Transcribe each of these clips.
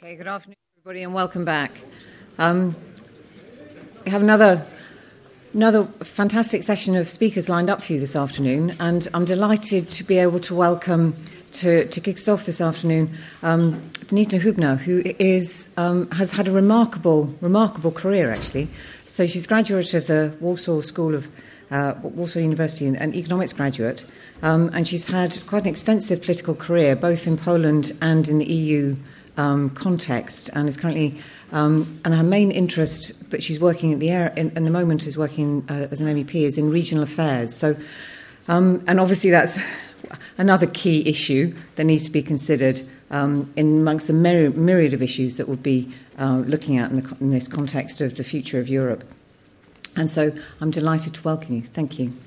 Okay, good afternoon, everybody, and welcome back. We have another fantastic session of speakers lined up for you this afternoon, and I'm delighted to be able to welcome to kick us off this afternoon Danuta Hubner, who has had a remarkable career, actually. So she's graduate of the Warsaw School of Warsaw University and economics graduate, and she's had quite an extensive political career, both in Poland and in the EU context, and is currently and her main interest that she's working at in the moment is working as an MEP is in regional affairs. So, and obviously that's another key issue that needs to be considered in amongst the myriad of issues that we'll be looking at in this context of the future of Europe. And so I'm delighted to welcome you. Thank you.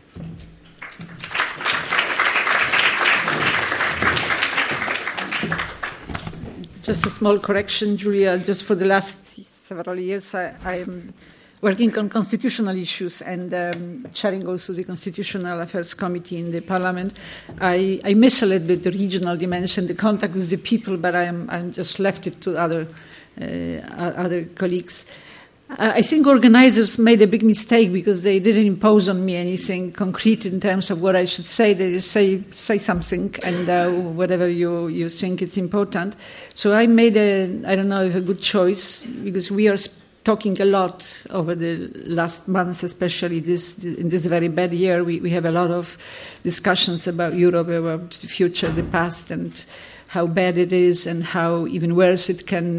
Just a small correction, Julia. Just for the last several years, I am working on constitutional issues and chairing also the Constitutional Affairs Committee in the Parliament. I miss a little bit the regional dimension, the contact with the people, but I'm just left it to other colleagues. I think organizers made a big mistake because they didn't impose on me anything concrete in terms of what I should say. They just say something and whatever you think it's important. So I made a good choice because we are talking a lot over the last months, especially in this very bad year. We have a lot of discussions about Europe, about the future, the past, and how bad it is, and how even worse it can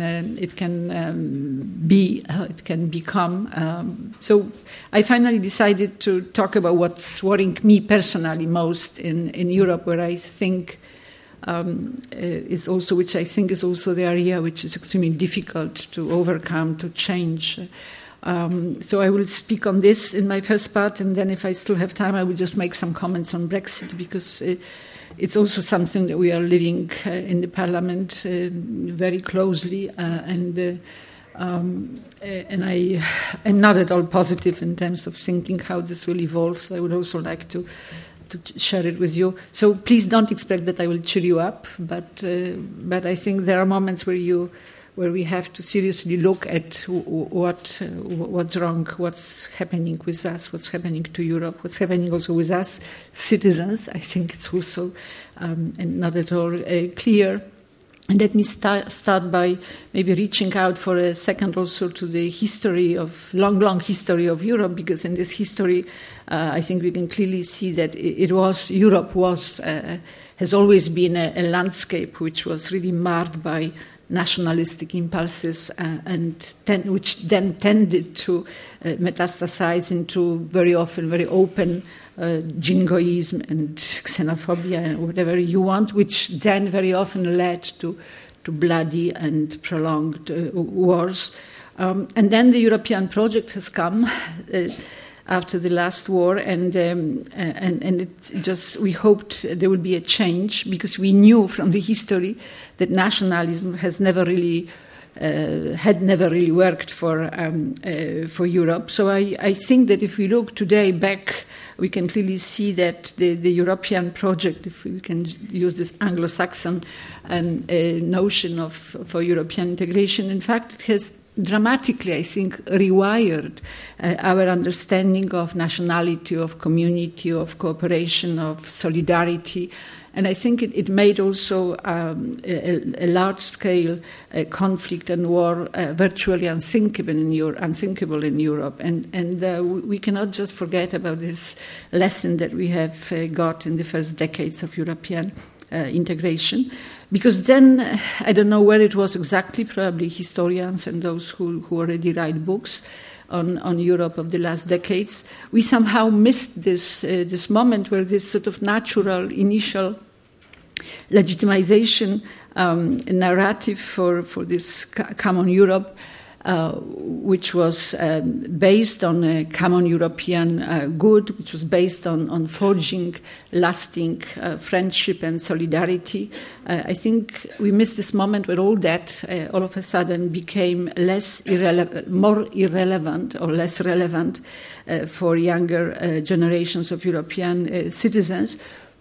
become. So I finally decided to talk about what's worrying me personally most in Europe, where I think is also the area which is extremely difficult to overcome, to change. So I will speak on this in my first part, and then if I still have time, I will just make some comments on Brexit, because it's also something that we are living in the Parliament very closely, and I am not at all positive in terms of thinking how this will evolve. So I would also like to share it with you. So please don't expect that I will cheer you up, but I think there are moments where we have to seriously look at what's wrong, what's happening with us, what's happening to Europe, what's happening also with us citizens. I think it's also and not at all clear. And let me start by maybe reaching out for a second also to the long history of Europe, because in this history, I think we can clearly see that Europe has always been a landscape which was really marked by nationalistic impulses, which then tended to metastasize into very often very open jingoism and xenophobia and whatever you want, which then very often led to bloody and prolonged wars. And then the European project has come after the last war, and we hoped there would be a change, because we knew from the history that nationalism had never really worked for Europe. So I think that if we look today back, we can clearly see that the European project, if we can use this Anglo-Saxon notion for European integration, in fact, it has dramatically, I think, rewired our understanding of nationality, of community, of cooperation, of solidarity. And I think it made also a large-scale conflict and war virtually unthinkable in Europe. And we cannot just forget about this lesson that we have got in the first decades of European integration. Because then, I don't know where it was exactly, probably historians and those who already write books on Europe of the last decades, we somehow missed this moment where this sort of natural initial legitimization narrative for this common Europe, which was based on a common European good, which was based on forging lasting friendship and solidarity. I think we missed this moment where all that all of a sudden became more irrelevant or less relevant for younger generations of European citizens.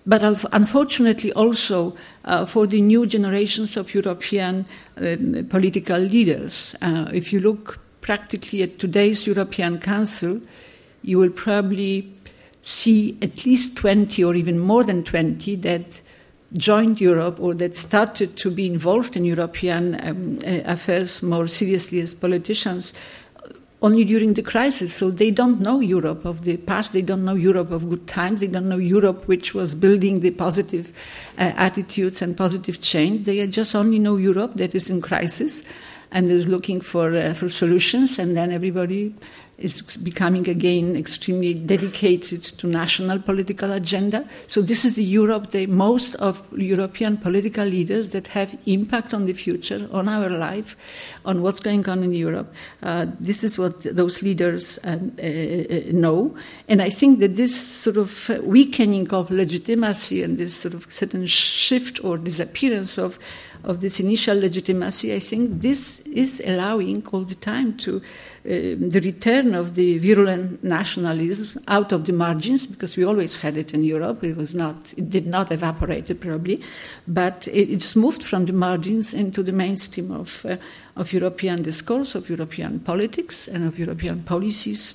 but unfortunately also for the new generations of European political leaders. If you look practically at today's European Council, you will probably see at least 20 or even more than 20 that joined Europe or that started to be involved in European affairs more seriously as politicians only during the crisis. So they don't know Europe of the past, they don't know Europe of good times, they don't know Europe which was building the positive attitudes and positive change. They just only know Europe that is in crisis and is looking for solutions, and then everybody is becoming again extremely dedicated to national political agenda. So this is the Europe, the most of European political leaders that have impact on the future, on our life, on what's going on in Europe. This is what those leaders know. And I think that this sort of weakening of legitimacy and this sort of certain shift or disappearance of this initial legitimacy, I think this is allowing all the time to the return of the virulent nationalism out of the margins, because we always had it in Europe. It did not evaporate probably, but it just moved from the margins into the mainstream of European discourse, of European politics, and of European policies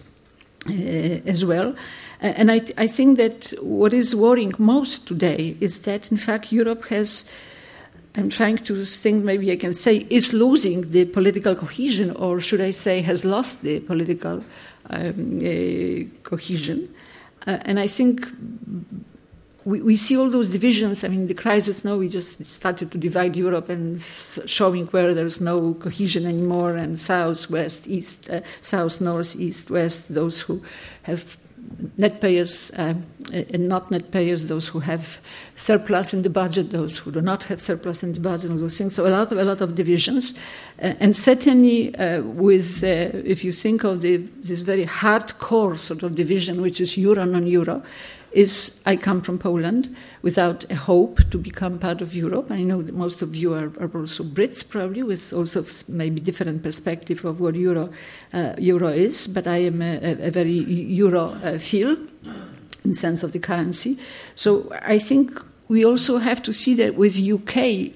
as well. And I think that what is worrying most today is that, in fact, Europe has, I'm trying to think, maybe I can say, is losing the political cohesion, or should I say has lost the political cohesion. And I think we see all those divisions. I mean, the crisis now, we just started to divide Europe and showing where there's no cohesion anymore, and south, west, east, south, north, east, west, those who have net payers and not net payers, those who have surplus in the budget, those who do not have surplus in the budget, all those things. So a lot of divisions. And certainly if you think of this very hardcore sort of division, which is euro, non-euro, I come from Poland without a hope to become part of Europe. I know that most of you are also Brits, probably, with also maybe different perspective of what euro is, but I am a very Euro-phile in the sense of the currency. So I think we also have to see that with UK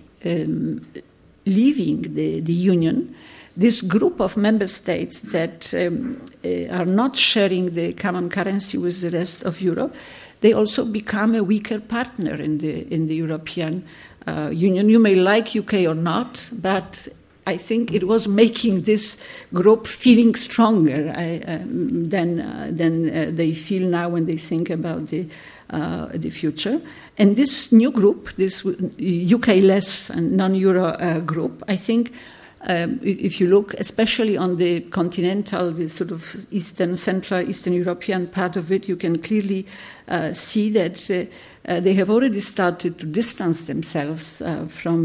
leaving the Union, this group of member states that are not sharing the common currency with the rest of Europe, they also become a weaker partner in the European Union. You may like UK or not, but I think it was making this group feeling stronger than they feel now when they think about the future. And this new group, this UK-less and non-Euro group, I think, if you look especially on the continental, the sort of central Eastern European part of it, you can clearly see that they have already started to distance themselves from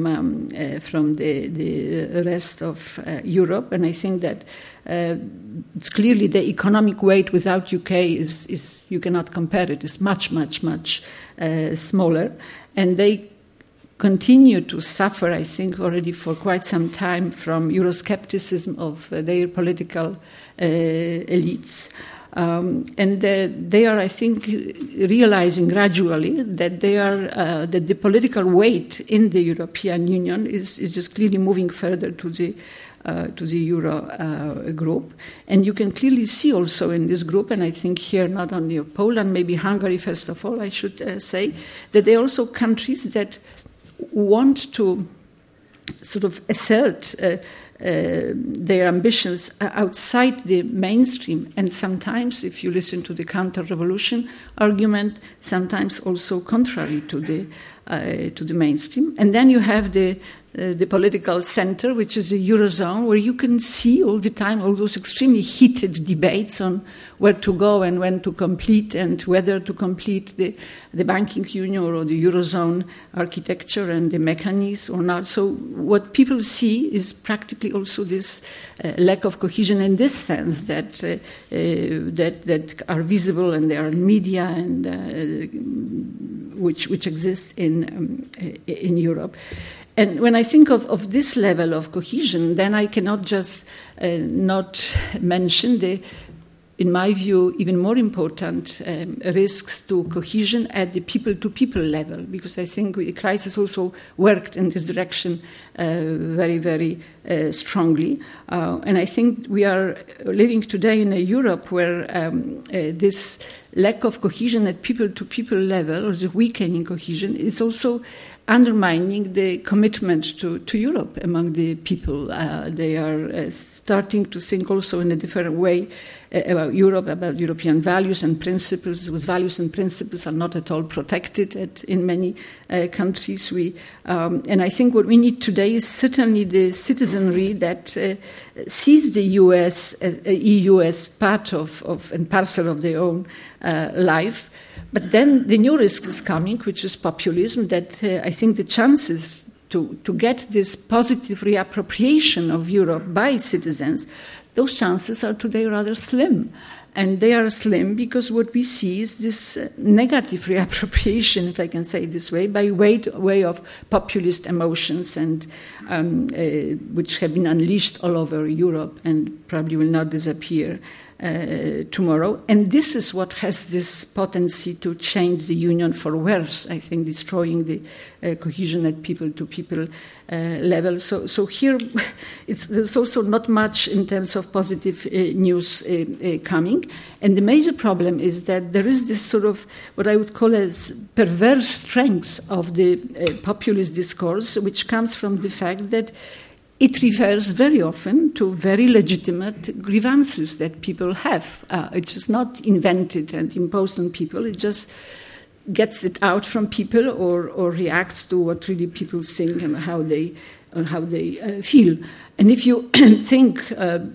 the rest of Europe. And I think that it's clearly the economic weight without UK is you cannot compare it. It's much, much, much smaller. And they continue to suffer, I think, already for quite some time from Euroscepticism of their political elites. And they are, I think, realizing gradually that that the political weight in the European Union is just clearly moving further to the Euro group. And you can clearly see also in this group, and I think here not only of Poland, maybe Hungary first of all, I should say, that they are also countries that want to sort of assert their ambitions outside the mainstream, and sometimes, if you listen to the counter-revolution argument, sometimes also contrary to the mainstream. And then you have the political center, which is the Eurozone, where you can see all the time all those extremely heated debates on where to go and when to complete, and whether to complete the banking union or the Eurozone architecture and the mechanism or not. So what people see is practically also this lack of cohesion in this sense that are visible, and they are in media and which exist in Europe. And when I think of this level of cohesion, then I cannot just not mention the in my view, even more important risks to cohesion at the people-to-people level, because I think the crisis also worked in this direction very, very strongly. And I think we are living today in a Europe where this lack of cohesion at people-to-people level, or the weakening cohesion, is also undermining the commitment to Europe among the people. They are starting to think also in a different way about Europe, about European values and principles. Those values and principles are not at all protected in many countries. And I think what we need today is certainly the citizenry that sees the EU as part of and parcel of their own life. But then the new risk is coming, which is populism, that I think the chances to get this positive reappropriation of Europe by citizens, those chances are today rather slim. And they are slim because what we see is this negative reappropriation, if I can say it this way, by way of populist emotions, and which have been unleashed all over Europe and probably will not disappear tomorrow. And this is what has this potency to change the Union for worse, I think, destroying the cohesion at people-to-people level. So here there's also not much in terms of positive news coming. And the major problem is that there is this sort of what I would call as perverse strength of the populist discourse, which comes from the fact that it refers very often to very legitimate grievances that people have. It's just not invented and imposed on people. It just gets it out from people or reacts to what really people think and how they feel. And if you think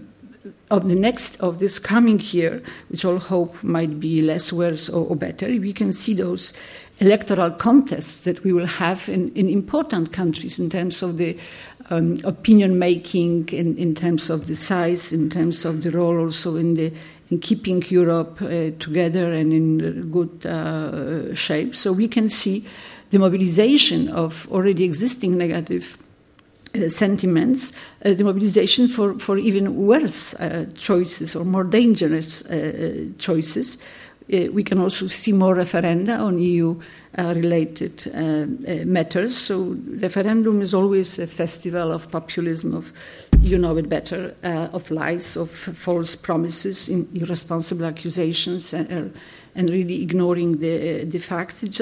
of this coming year, which all hope might be less worse or better, we can see those electoral contests that we will have in important countries in terms of the opinion making, in terms of the size, in terms of the role also in keeping Europe together and in good shape. So we can see the mobilization of already existing negative sentiments, the mobilization for even worse choices or more dangerous choices. We can also see more referenda on EU-related matters. So referendum is always a festival of populism, of you know it better, of lies, of false promises, irresponsible accusations, and really ignoring the facts. It's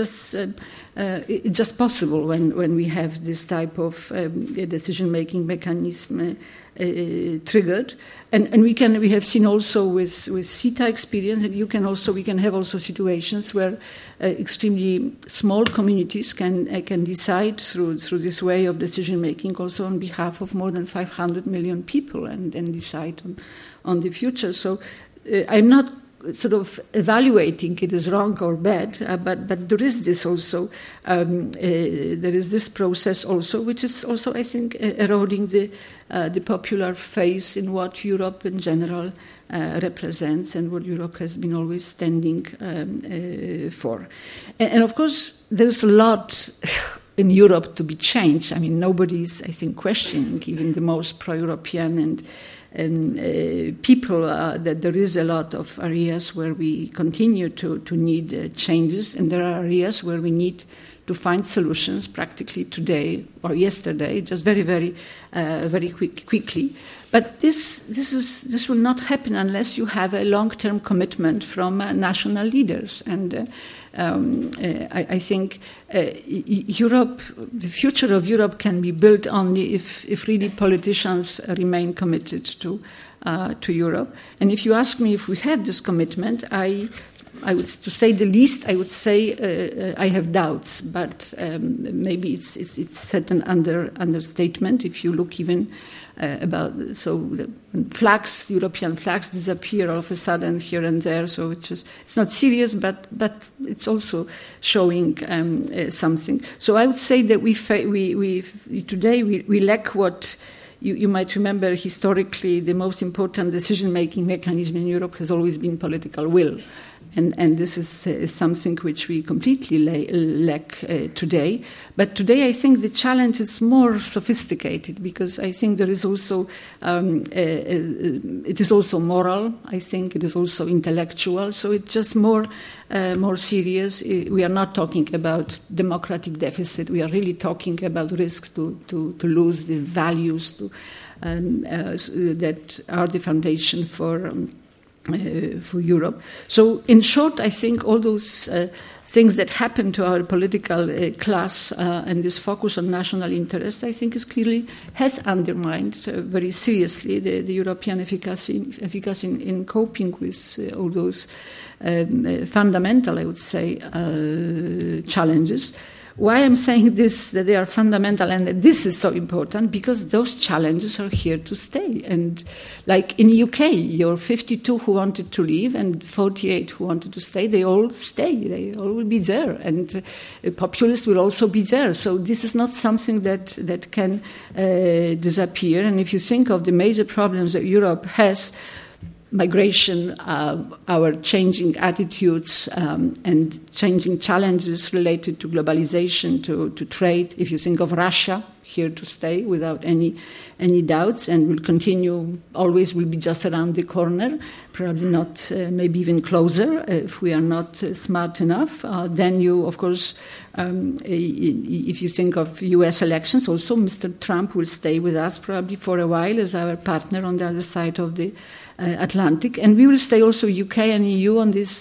just possible when we have this type of decision-making mechanism triggered, and we have seen also with CETA experience, and we can have also situations where extremely small communities can decide through this way of decision making also on behalf of more than 500 million people and decide on the future. So I'm not sort of evaluating it as wrong or bad, but there is this also, there is this process also, which is also, I think, eroding the popular faith in what Europe in general represents and what Europe has been always standing for. And of course, there's a lot in Europe to be changed. I mean, nobody's, I think, questioning, even the most pro-European and people, that there is a lot of areas where we continue to need changes, and there are areas where we need to find solutions practically today or yesterday, just very, very, very quickly. But this will not happen unless you have a long-term commitment from national leaders. And I think Europe, the future of Europe, can be built only if really politicians remain committed to Europe. And if you ask me if we have this commitment, I would, to say the least, I would say I have doubts. But maybe it's set an understatement if you look even about flags, European flags disappear all of a sudden here and there. So it's not serious, but it's also showing something. So I would say that we today lack what you might remember historically. The most important decision-making mechanism in Europe has always been political will. And this is something which we completely lack today. But today I think the challenge is more sophisticated, because I think there is also, it is also moral, I think it is also intellectual, so it's just more serious. We are not talking about democratic deficit, we are really talking about risk to lose the values that are the foundation for Europe. So in short, I think all those things that happen to our political class and this focus on national interest, I think has undermined very seriously the European efficacy in coping with all those fundamental, I would say, challenges. Why I'm saying this, that they are fundamental and that this is so important, because those challenges are here to stay. And like in the UK, your 52 who wanted to leave and 48 who wanted to stay, they all stay. They all will be there. And populists will also be there. So this is not something that can disappear. And if you think of the major problems that Europe has, migration, our changing attitudes and changing challenges related to globalization, to trade. If you think of Russia, here to stay without any doubts, and will continue, always will be just around the corner, probably not, maybe even closer if we are not smart enough. Then you, of course, if you think of US elections, also Mr. Trump will stay with us probably for a while as our partner on the other side of the Atlantic, and we will stay also UK and EU on these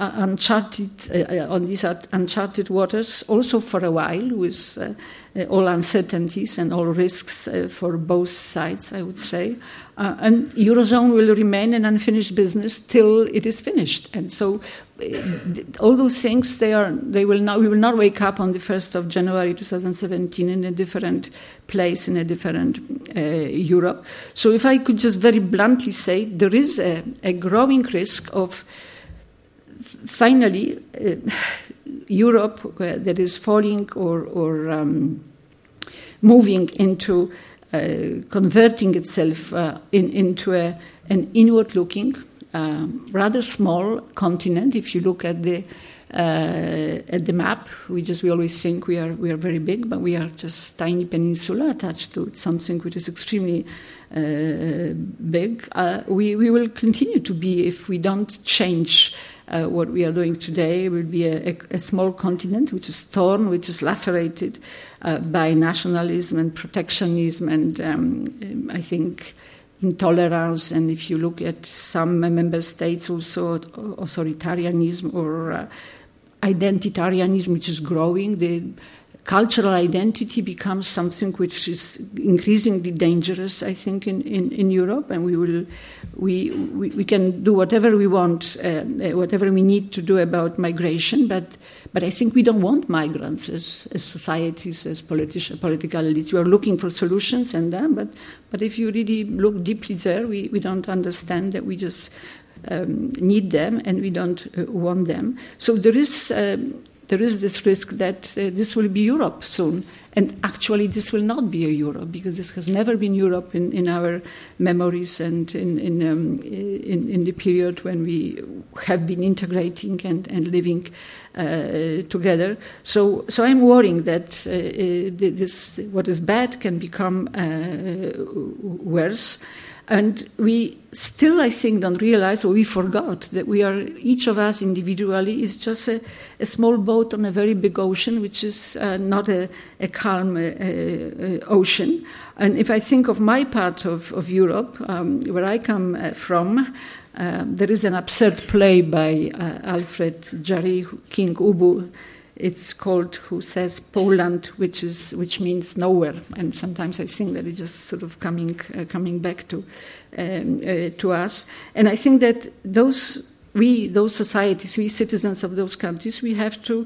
uncharted waters also for a while, with all uncertainties and all risks for both sides, I would say. And Eurozone will remain an unfinished business till it is finished. And so all those things, we will not wake up on the 1st of January 2017 in a different place, in a different Europe. So if I could just very bluntly say, there is a growing risk of finally Europe that is falling or moving into converting itself into an inward-looking, rather small continent. If you look at the map, we always think we are very big, but we are just tiny peninsula attached to something which is extremely big. We will continue to be, if we don't change what we are doing today, will be a small continent which is torn, which is lacerated by nationalism and protectionism and I think intolerance. And if you look at some member states, also authoritarianism or identitarianism, which is growing. The cultural identity becomes something which is increasingly dangerous, I think, in Europe, and we can do whatever we want, whatever we need to do about migration, but I think we don't want migrants as societies, as political elites. We are looking for solutions and that, but if you really look deeply there, we don't understand that we just need them and we don't want them. So there is this risk that this will be Europe soon. And actually this will not be a Europe, because this has never been Europe in our memories and in the period when we have been integrating and living together. So I'm worrying that this what is bad can become worse. And we still, I think, don't realize, or we forgot, that we are, each of us individually is just a small boat on a very big ocean, which is not a calm ocean. And if I think of my part of Europe, where I come from, there is an absurd play by Alfred Jarry, King Ubu. It's called "Who Says Poland," which means nowhere, and sometimes I think that it's just sort of coming back to us. And I think that those societies, we citizens of those countries, we have to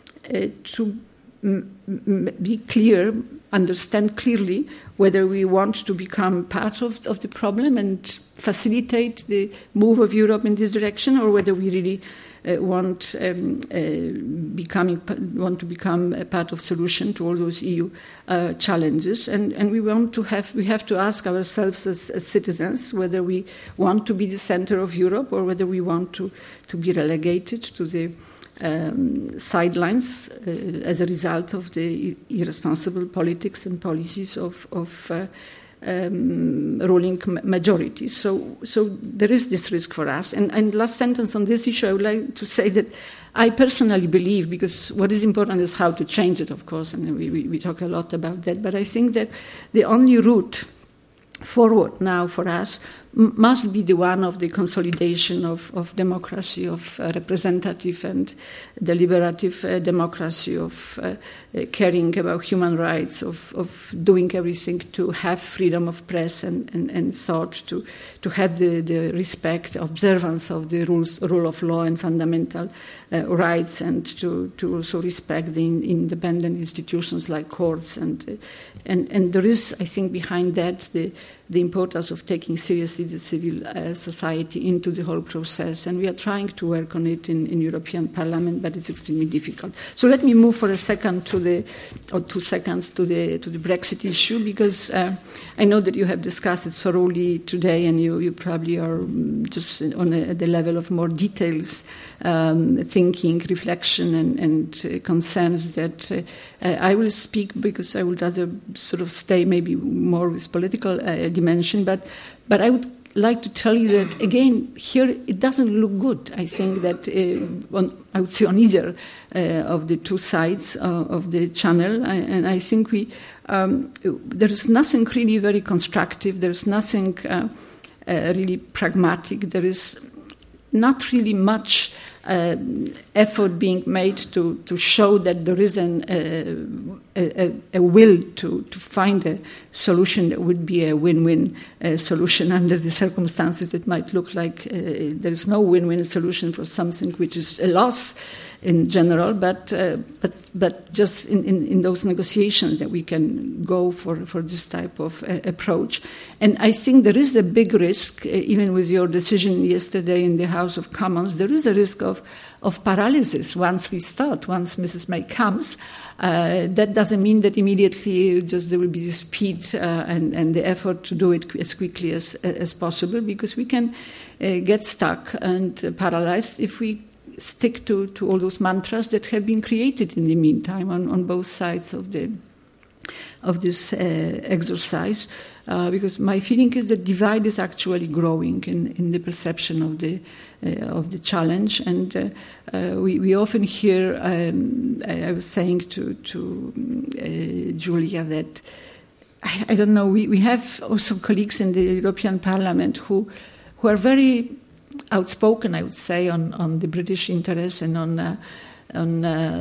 be clear, understand clearly whether we want to become part of the problem and facilitate the move of Europe in this direction, or whether we really want to become a part of solution to all those EU challenges, and we have to ask ourselves as citizens whether we want to be the center of Europe or whether we want to be relegated to the sidelines as a result of the irresponsible politics and policies of ruling majorities. So there is this risk for us. And last sentence on this issue, I would like to say that I personally believe, because what is important is how to change it, of course, and we talk a lot about that, but I think that the only route forward now for us must be the one of the consolidation of democracy, of representative and deliberative democracy, of caring about human rights, of doing everything to have freedom of press and thought, to have the respect, observance of the rule of law and fundamental rights, and to also respect the independent institutions like courts. And there is, I think, behind that the importance of taking seriously the civil society into the whole process, and we are trying to work on it in European Parliament, but it's extremely difficult. So let me move for a second to the Brexit issue, because I know that you have discussed it thoroughly today, and you probably are just at the level of more details, thinking, reflection, and concerns that I will speak, because I would rather sort of stay maybe more with political dimension, but I would like to tell you that, again, here it doesn't look good. I think that I would say on either of the two sides of the channel, and I think there is nothing really very constructive. There is nothing really pragmatic. There is not really much effort being made to show that there is a will to find a solution that would be a win-win solution under the circumstances that might look like there is no win-win solution for something which is a loss in general, but just in those negotiations that we can go for this type of approach. And I think there is a big risk, even with your decision yesterday in the House of Commons, there is a risk of paralysis once we start, once Mrs. May comes. That doesn't mean that immediately just there will be the speed and the effort to do it as quickly as possible, because we can get stuck and paralyzed if we stick to all those mantras that have been created in the meantime on both sides of this exercise, because my feeling is that divide is actually growing in the perception of the challenge, and we often hear. I was saying to Julia that I don't know. We have also colleagues in the European Parliament who are very outspoken, I would say, on the British interest and on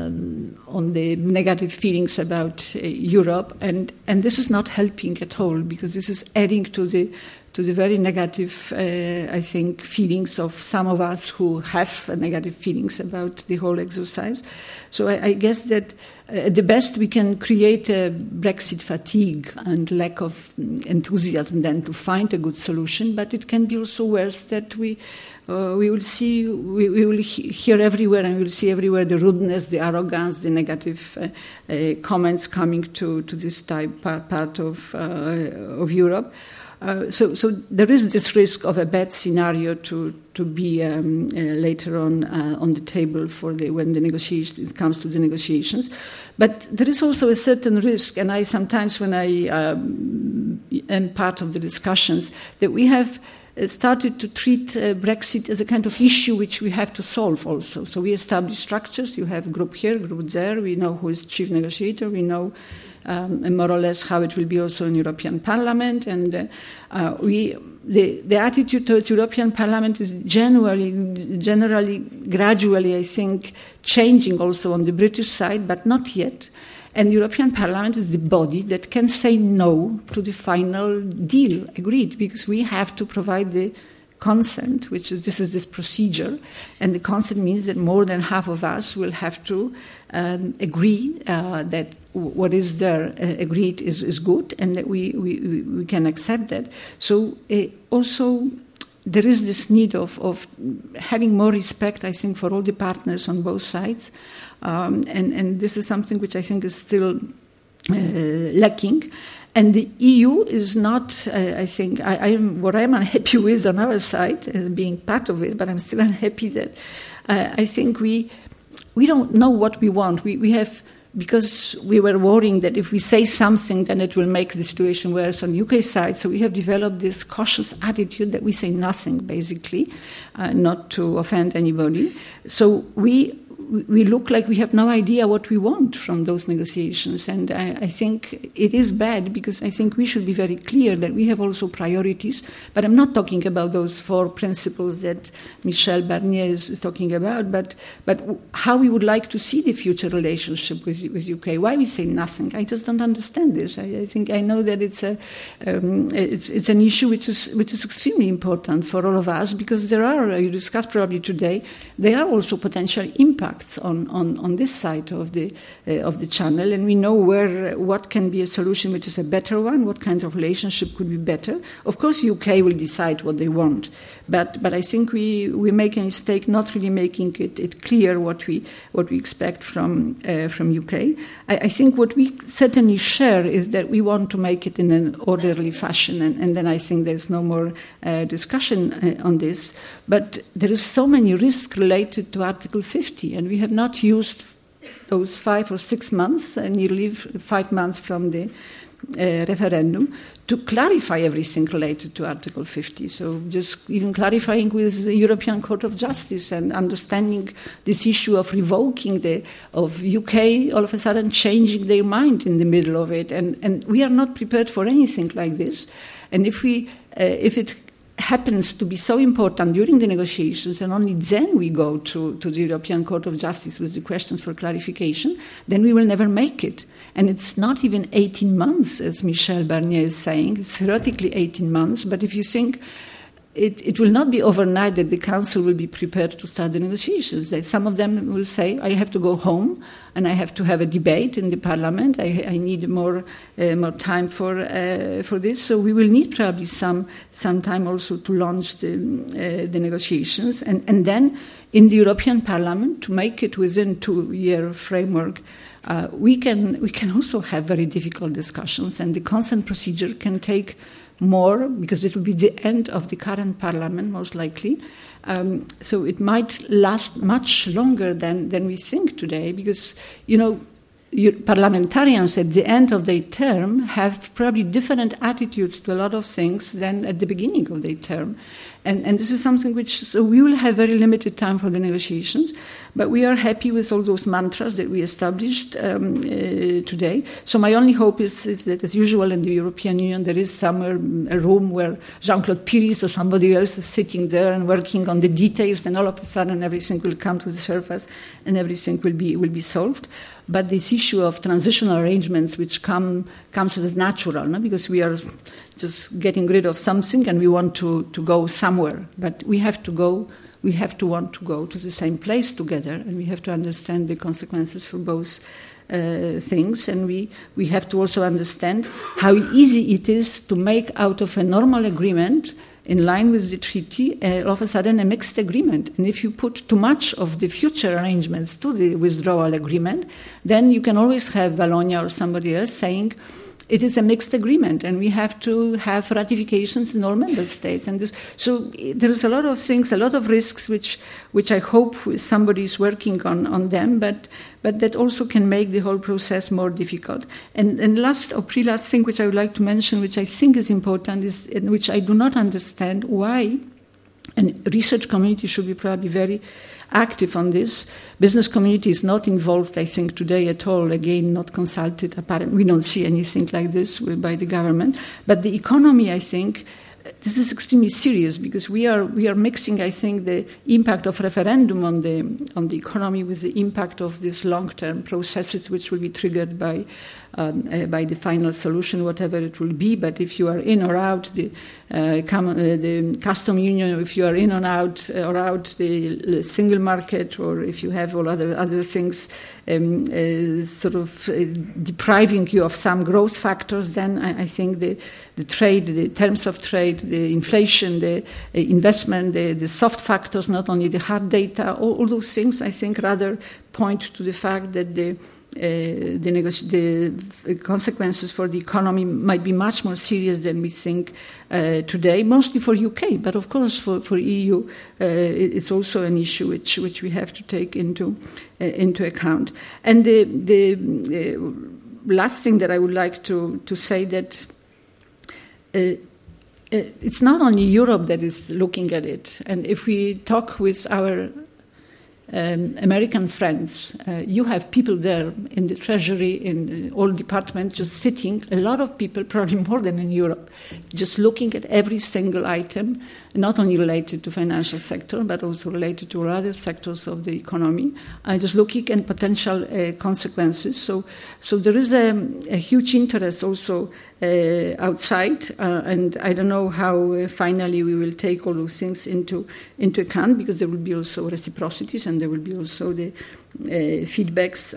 the negative feelings about Europe, and this is not helping at all, because this is adding to the very negative, I think, feelings of some of us who have negative feelings about the whole exercise. So I guess that at the best we can create a Brexit fatigue and lack of enthusiasm then to find a good solution, but it can be also worse that we will see, we will hear everywhere, and we will see everywhere the rudeness, the arrogance, the negative comments coming to this part of Europe. So there is this risk of a bad scenario to be later on the table when it comes to the negotiations. But there is also a certain risk, and I sometimes, when I am part of the discussions, that we have started to treat Brexit as a kind of issue which we have to solve also. So we establish structures. You have group here, group there. We know who is chief negotiator. We know more or less how it will be also in European Parliament, and the attitude towards European Parliament is generally, gradually, I think, changing also on the British side, but not yet. And the European Parliament is the body that can say no to the final deal agreed, because we have to provide the consent, this is this procedure, and the consent means that more than half of us will have to agree that what is there agreed is good, and that we can accept that. So also there is this need of having more respect, I think, for all the partners on both sides. And this is something which I think is still lacking. And the EU is not, I think, what I'm unhappy with on our side as being part of it, but I'm still unhappy that I think we don't know what we want. We have, because we were worrying that if we say something, then it will make the situation worse on UK side. So we have developed this cautious attitude that we say nothing, basically, not to offend anybody. So we look like we have no idea what we want from those negotiations. And I think it is bad, because I think we should be very clear that we have also priorities. But I'm not talking about those 4 principles that Michel Barnier is talking about, but how we would like to see the future relationship with UK. Why we say nothing? I just don't understand this. I think I know that it's an issue which is extremely important for all of us, because there are, you discussed probably today, there are also potential impacts on this side of the channel, and we know what can be a solution which is a better one, what kind of relationship could be better. Of course, UK will decide what they want, but I think we make a mistake not really making it clear what we expect from UK. I think what we certainly share is that we want to make it in an orderly fashion, and then I think there's no more discussion on this. But there is so many risks related to Article 50, and we have not used those 5 or 6 months, nearly 5 months from the referendum, to clarify everything related to Article 50. So just even clarifying with the European Court of Justice and understanding this issue of revoking of UK all of a sudden changing their mind in the middle of it. And we are not prepared for anything like this. And if it happens to be so important during the negotiations, and only then we go to the European Court of Justice with the questions for clarification, then we will never make it. And it's not even 18 months, as Michel Barnier is saying. It's theoretically 18 months, but if you think it will not be overnight that the Council will be prepared to start the negotiations. Some of them will say, I have to go home and I have to have a debate in the Parliament. I need more time for this. So we will need probably some time also to launch the negotiations. And then in the European Parliament, to make it within 2-year framework, we can also have very difficult discussions, and the consent procedure can take more, because it will be the end of the current parliament, most likely. So it might last much longer than we think today, because, parliamentarians at the end of their term have probably different attitudes to a lot of things than at the beginning of their term. And this is something so we will have very limited time for the negotiations, but we are happy with all those mantras that we established today. So my only hope is that, as usual in the European Union, there is somewhere a room where Jean-Claude Piris or somebody else is sitting there and working on the details, and all of a sudden everything will come to the surface and everything will be solved. But this issue of transitional arrangements, which comes as natural, no? Because we are just getting rid of something and we want to go somewhere. But we have to want to go to the same place together, and we have to understand the consequences for both things. And we have to also understand how easy it is to make out of a normal agreement in line with the treaty, all of a sudden a mixed agreement. And if you put too much of the future arrangements to the withdrawal agreement, then you can always have Wallonia or somebody else saying, it is a mixed agreement, and we have to have ratifications in all member states. And so there is a lot of things, a lot of risks, which I hope somebody is working on them, but that also can make the whole process more difficult. And last thing which I would like to mention, which I think is important, is in which I do not understand why, and research community should be probably very active on this. Business community is not involved, I think, today at all. Again, not consulted. Apparently, we don't see anything like this by the government. But the economy, I think, this is extremely serious, because we are mixing, I think, the impact of referendum on the economy with the impact of these long-term processes, which will be triggered by by the final solution, whatever it will be. But if you are in or out the custom union, if you are in or out the single market, or if you have all other things sort of depriving you of some growth factors, then I think the trade, the terms of trade, the inflation, the investment, the soft factors, not only the hard data, all those things, I think, rather point to the fact that the consequences for the economy might be much more serious than we think today, mostly for UK, but of course for EU it's also an issue which we have to take into account. And the last thing that I would like to say, that it's not only Europe that is looking at it, and if we talk with our American friends, you have people there in the Treasury, in all departments, just sitting, a lot of people, probably more than in Europe, just looking at every single item, not only related to financial sector, but also related to other sectors of the economy, just looking at potential consequences. So there is a huge interest also outside, and I don't know how finally we will take all those things into account, because there will be also reciprocities and there will be also the feedbacks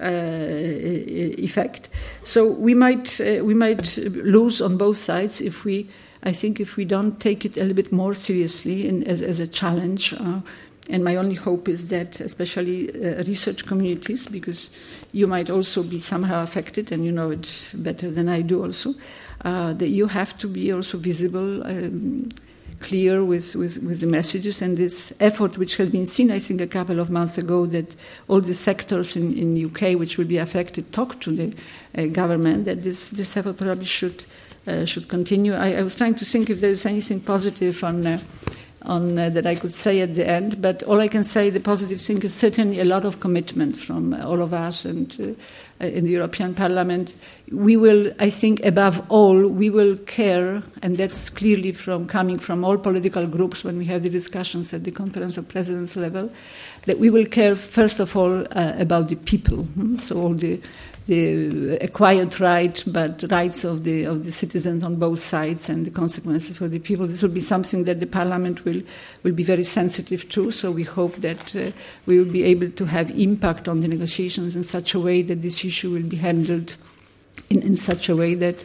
effect. So we might lose on both sides if we don't take it a little bit more seriously as a challenge. And my only hope is that, especially research communities, because you might also be somehow affected, and you know it better than I do also, that you have to be also visible, clear with the messages, and this effort which has been seen, I think, a couple of months ago, that all the sectors in UK which will be affected talk to the government, that this effort probably should continue. I was trying to think if there is anything positive on that I could say at the end, but all I can say, the positive thing is certainly a lot of commitment from all of us, and in the European Parliament, we will, I think, above all, we will care, and that's clearly coming from all political groups when we have the discussions at the Conference of Presidents level, that we will care first of all about the people. So all the acquired right, but rights of the citizens on both sides, and the consequences for the people. This will be something that the Parliament will be very sensitive to. So we hope that we will be able to have impact on the negotiations in such a way that this issue will be handled in such a way that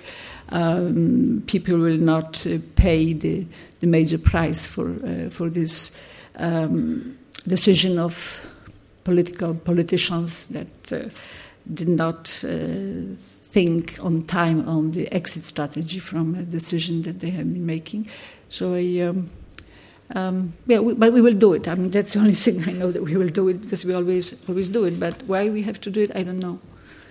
people will not pay the major price for this decision of politicians that did not think on time on the exit strategy from a decision that they have been making. So but we will do it. I mean, that's the only thing I know, that we will do it, because we always do it. But why we have to do it, I don't know.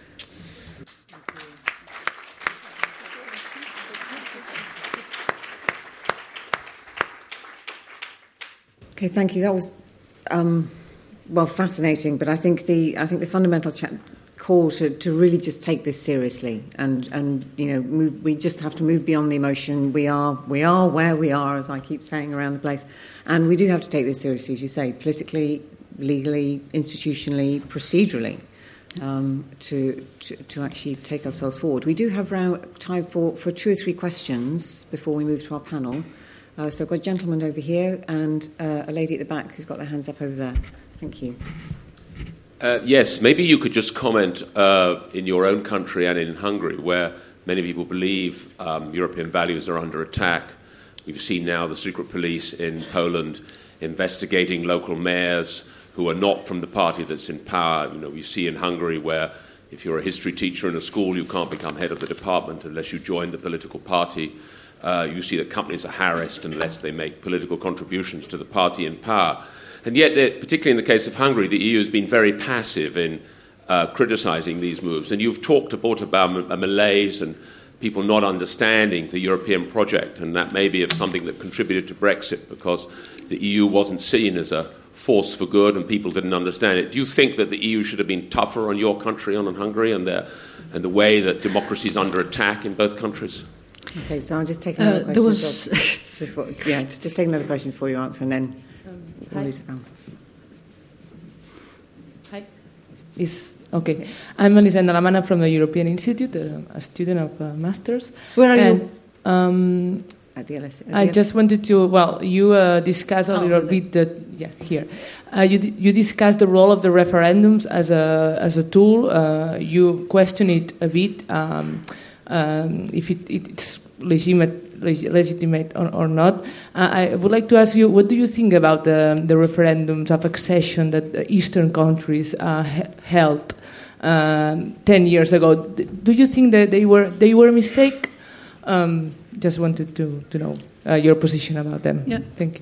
Okay, thank you. That was fascinating. But I think the fundamental call to really just take this seriously, and we just have to move beyond the emotion. We are where we are, as I keep saying around the place, and we do have to take this seriously, as you say, politically, legally, institutionally, procedurally, to actually take ourselves forward. We do have time for 2 or 3 questions before we move to our panel. So I've got a gentleman over here and a lady at the back who's got their hands up over there. Thank you. Yes, maybe you could just comment in your own country and in Hungary, where many people believe European values are under attack. We've seen now the secret police in Poland investigating local mayors who are not from the party that's in power. We see in Hungary where if you're a history teacher in a school, you can't become head of the department unless you join the political party. You see that companies are harassed unless they make political contributions to the party in power. And yet, particularly in the case of Hungary, the EU has been very passive in criticising these moves. And you've talked about a malaise and people not understanding the European project, and that may be something that contributed to Brexit, because the EU wasn't seen as a force for good and people didn't understand it. Do you think that the EU should have been tougher on your country, on Hungary, and the way that democracy is under attack in both countries? Okay, so I'll just take another question. Just take another question before you answer, and then we'll move to that. Hi. Is Okay. I'm Elisenda Lamana from the European Institute, a student of Masters. Where are you? At the LSE. I just wanted to, you discussed a little bit here. You discussed the role of the referendums as a tool. You question it a bit, if it's legitimate or not. I would like to ask you, what do you think about the referendums of accession that Eastern countries held 10 years ago? Do you think that they were a mistake? Just wanted to know your position about them. Yeah. Thank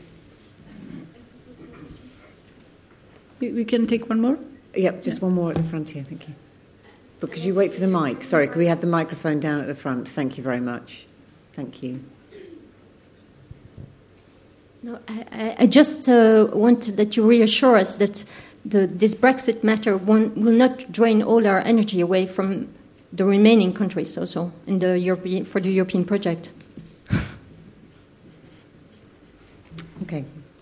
you. We can take one more? Yep, just one more at the front here, thank you. But could you wait for the mic? Sorry, could we have the microphone down at the front? Thank you very much. Thank you. No, I just want that you reassure us that this Brexit matter will not drain all our energy away from the remaining countries also in for the European project. Okay.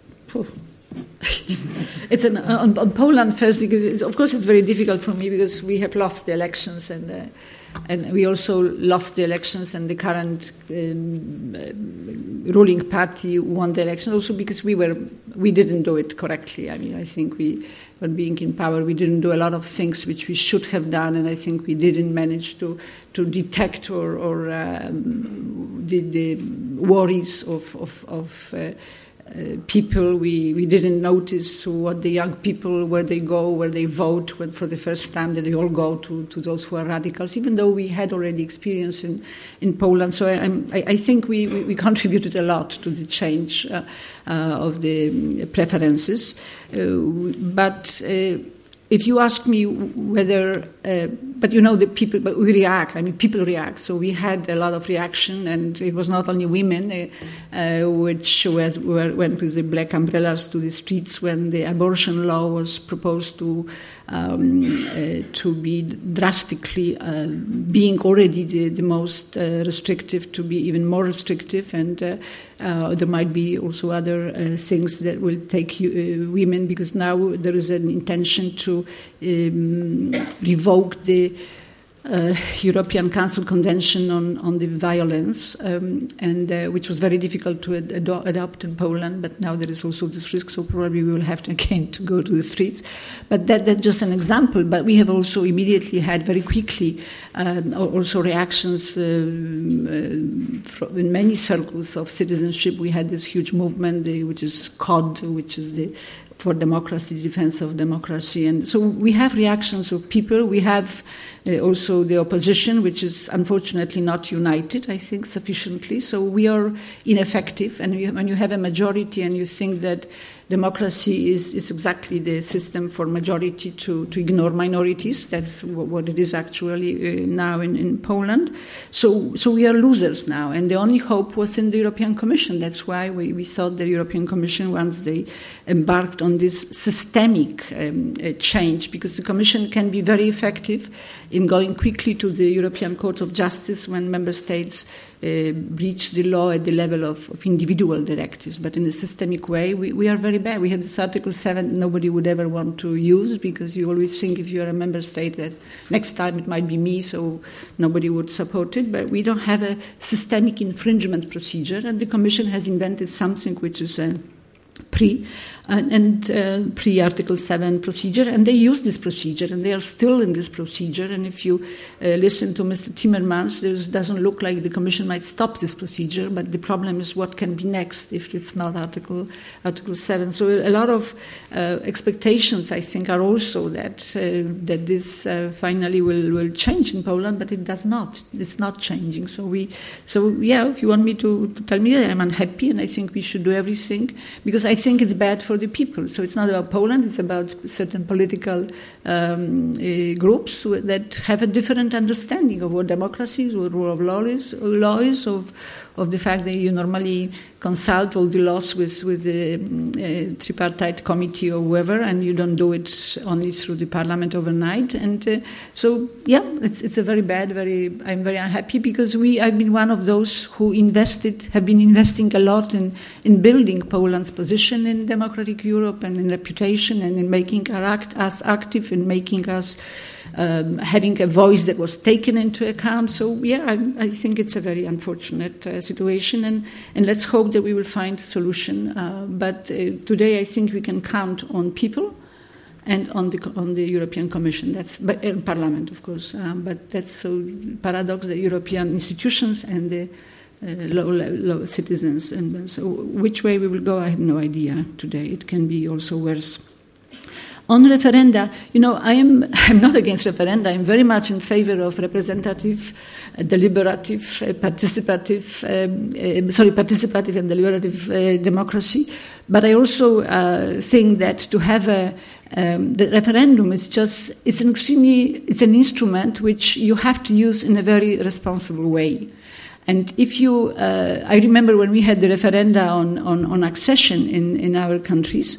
It's on Poland first, because of course it's very difficult for me because we have lost the elections and we also lost the elections, and the current ruling party won the election also because we didn't do it correctly. I mean, I think when being in power, we didn't do a lot of things which we should have done, and I think we didn't manage to detect or the worries of people. We didn't notice what the young people, where they go, where they vote, when for the first time that they all go to those who are radicals, even though we had already experience in Poland. So I think we contributed a lot to the change of the preferences. But if you ask me whether, but the people, but we react. I mean, people react. So we had a lot of reaction, and it was not only women, which went with the black umbrellas to the streets when the abortion law was proposed to be drastically, being already the most restrictive, to be even more restrictive, and there might be also other things that will take women, because now there is an intention to revoke the European Council Convention on the violence, and which was very difficult to adopt in Poland. But now there is also this risk, so probably we will have to go to the streets. But that's just an example. But we have also immediately had very quickly also reactions in many circles of citizenship. We had this huge movement, which is COD, which is for democracy, defense of democracy. And so we have reactions of people. We have also the opposition, which is unfortunately not united, I think, sufficiently. So we are ineffective. And when you have a majority and you think that democracy is exactly the system for majority to ignore minorities, that's what it is actually now in Poland. So we are losers now. And the only hope was in the European Commission. That's why we thought the European Commission, once they embarked on this systemic change, because the Commission can be very effective in going quickly to the European Court of Justice when member states breach the law at the level of individual directives. But in a systemic way, we are very bad. We had this Article 7 nobody would ever want to use, because you always think if you are a member state that next time it might be me, so nobody would support it. But we don't have a systemic infringement procedure, and the Commission has invented something which is a pre-Article 7 procedure, and they use this procedure, and they are still in this procedure. And if you listen to Mr. Timmermans, it doesn't look like the Commission might stop this procedure, but the problem is what can be next if it's not Article 7. So a lot of expectations, I think, are also that this finally will change in Poland, but it does not. It's not changing. So if you want me to tell me, I'm unhappy, and I think we should do everything, because I think it's bad for the people. So it's not about Poland, it's about certain political groups that have a different understanding of what democracy is, what rule of law is, of the fact that you normally consult all the laws with the tripartite committee or whoever, and you don't do it only through the parliament overnight. And it's a very bad, I'm very unhappy, because I've been one of those who have been investing a lot in building Poland's position in democratic Europe and in reputation, and in making us active, in making us having a voice that was taken into account. So, I think it's a very unfortunate situation, and let's hope that we will find a solution. But today I think we can count on people and on the European Commission. That's Parliament, of course. But that's so paradox: the European institutions and the low citizens. And so, which way we will go, I have no idea today. It can be also worse. On referenda, I'm not against referenda. I'm very much in favor of representative, participative and deliberative democracy. But I also think that to have the referendum it's an instrument which you have to use in a very responsible way. And if I remember when we had the referenda on accession in our countries,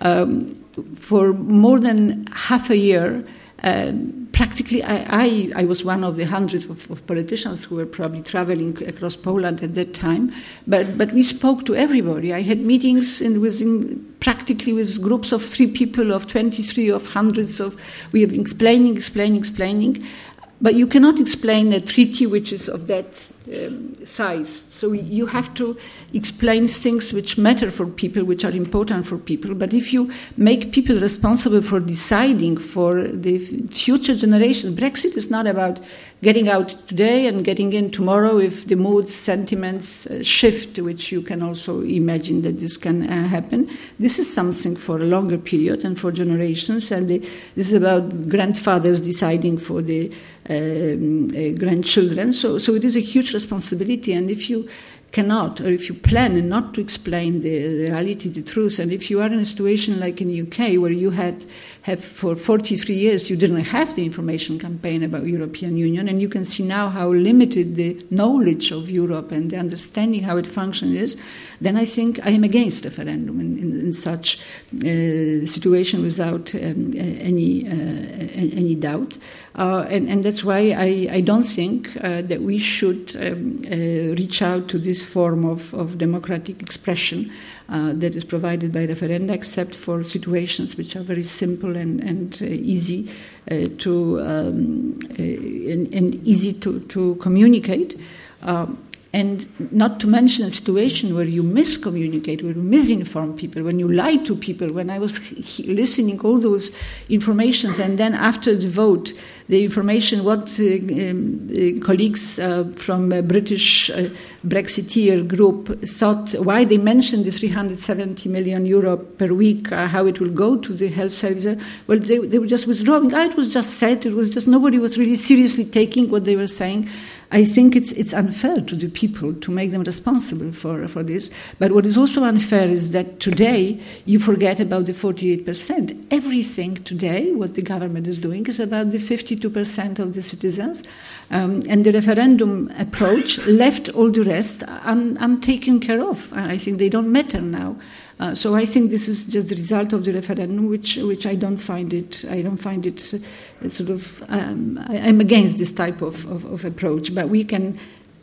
for more than half a year, practically I was one of the hundreds of politicians who were probably traveling across Poland at that time, but we spoke to everybody. I had meetings practically with groups of 3 people, of 23, of hundreds of. We have been explaining. But you cannot explain a treaty which is of that size. So you have to explain things which matter for people, which are important for people. But if you make people responsible for deciding for the future generations, Brexit is not about getting out today and getting in tomorrow if the moods, sentiments shift, which you can also imagine that this can happen. This is something for a longer period and for generations. And this is about grandfathers deciding for the grandchildren. So it is a huge responsibility, and if you cannot, or if you plan not to explain the reality, the truth, and if you are in a situation like in the UK where you have for 43 years you didn't have the information campaign about European Union, and you can see now how limited the knowledge of Europe and the understanding how it functions is, then I think I am against referendum in such situation without any doubt. And that's why I don't think that we should reach out to this form of democratic expression that is provided by referenda, except for situations which are very simple and easy to communicate. And not to mention a situation where you miscommunicate, where you misinform people, when you lie to people. When I was listening all those informations, and then after the vote, the information what colleagues from a British Brexiteer group thought, why they mentioned the 370 million euro per week, how it will go to the health services. Well, they were just withdrawing. It was just said. It was just nobody was really seriously taking what they were saying. I think it's unfair to the people to make them responsible for this. But what is also unfair is that today you forget about the 48%. Everything today, what the government is doing, is about the 52% of the citizens. And the referendum approach left all the rest untaken care of. I think they don't matter now. So I think this is just the result of the referendum, which I don't find it. I don't find it sort of. I'm against this type of approach, but we can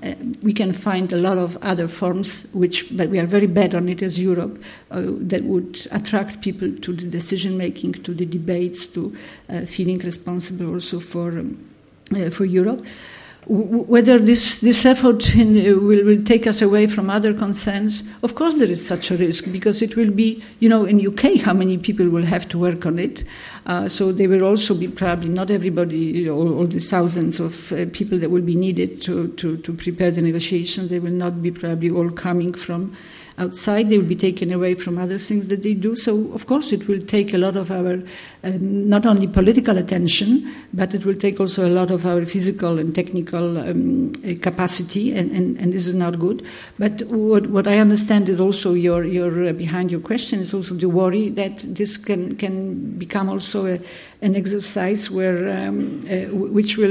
find a lot of other forms, but we are very bad on it as Europe, that would attract people to the decision making, to the debates, to feeling responsible also for Europe. Whether this effort will take us away from other concerns, of course there is such a risk, because it will be, in UK, how many people will have to work on it. So there will also be probably not everybody, all the thousands of people that will be needed to prepare the negotiations. They will not be probably all coming from outside. They will be taken away from other things that they do. So, of course, it will take a lot of our, not only political attention, but it will take also a lot of our physical and technical capacity, and this is not good. But what I understand is also your behind your question is also the worry that this can become also an exercise where which will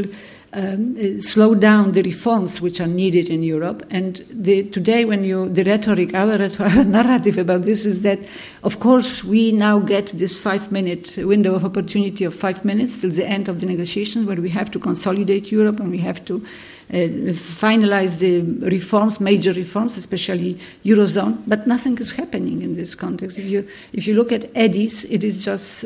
slow down the reforms which are needed in Europe. And today, the rhetoric, our narrative about this is that, of course, we now get this 5-minute window of opportunity of 5 minutes till the end of the negotiations, where we have to consolidate Europe and we have to finalize the reforms, major reforms, especially Eurozone, but nothing is happening in this context. If you look at EDIS, it is just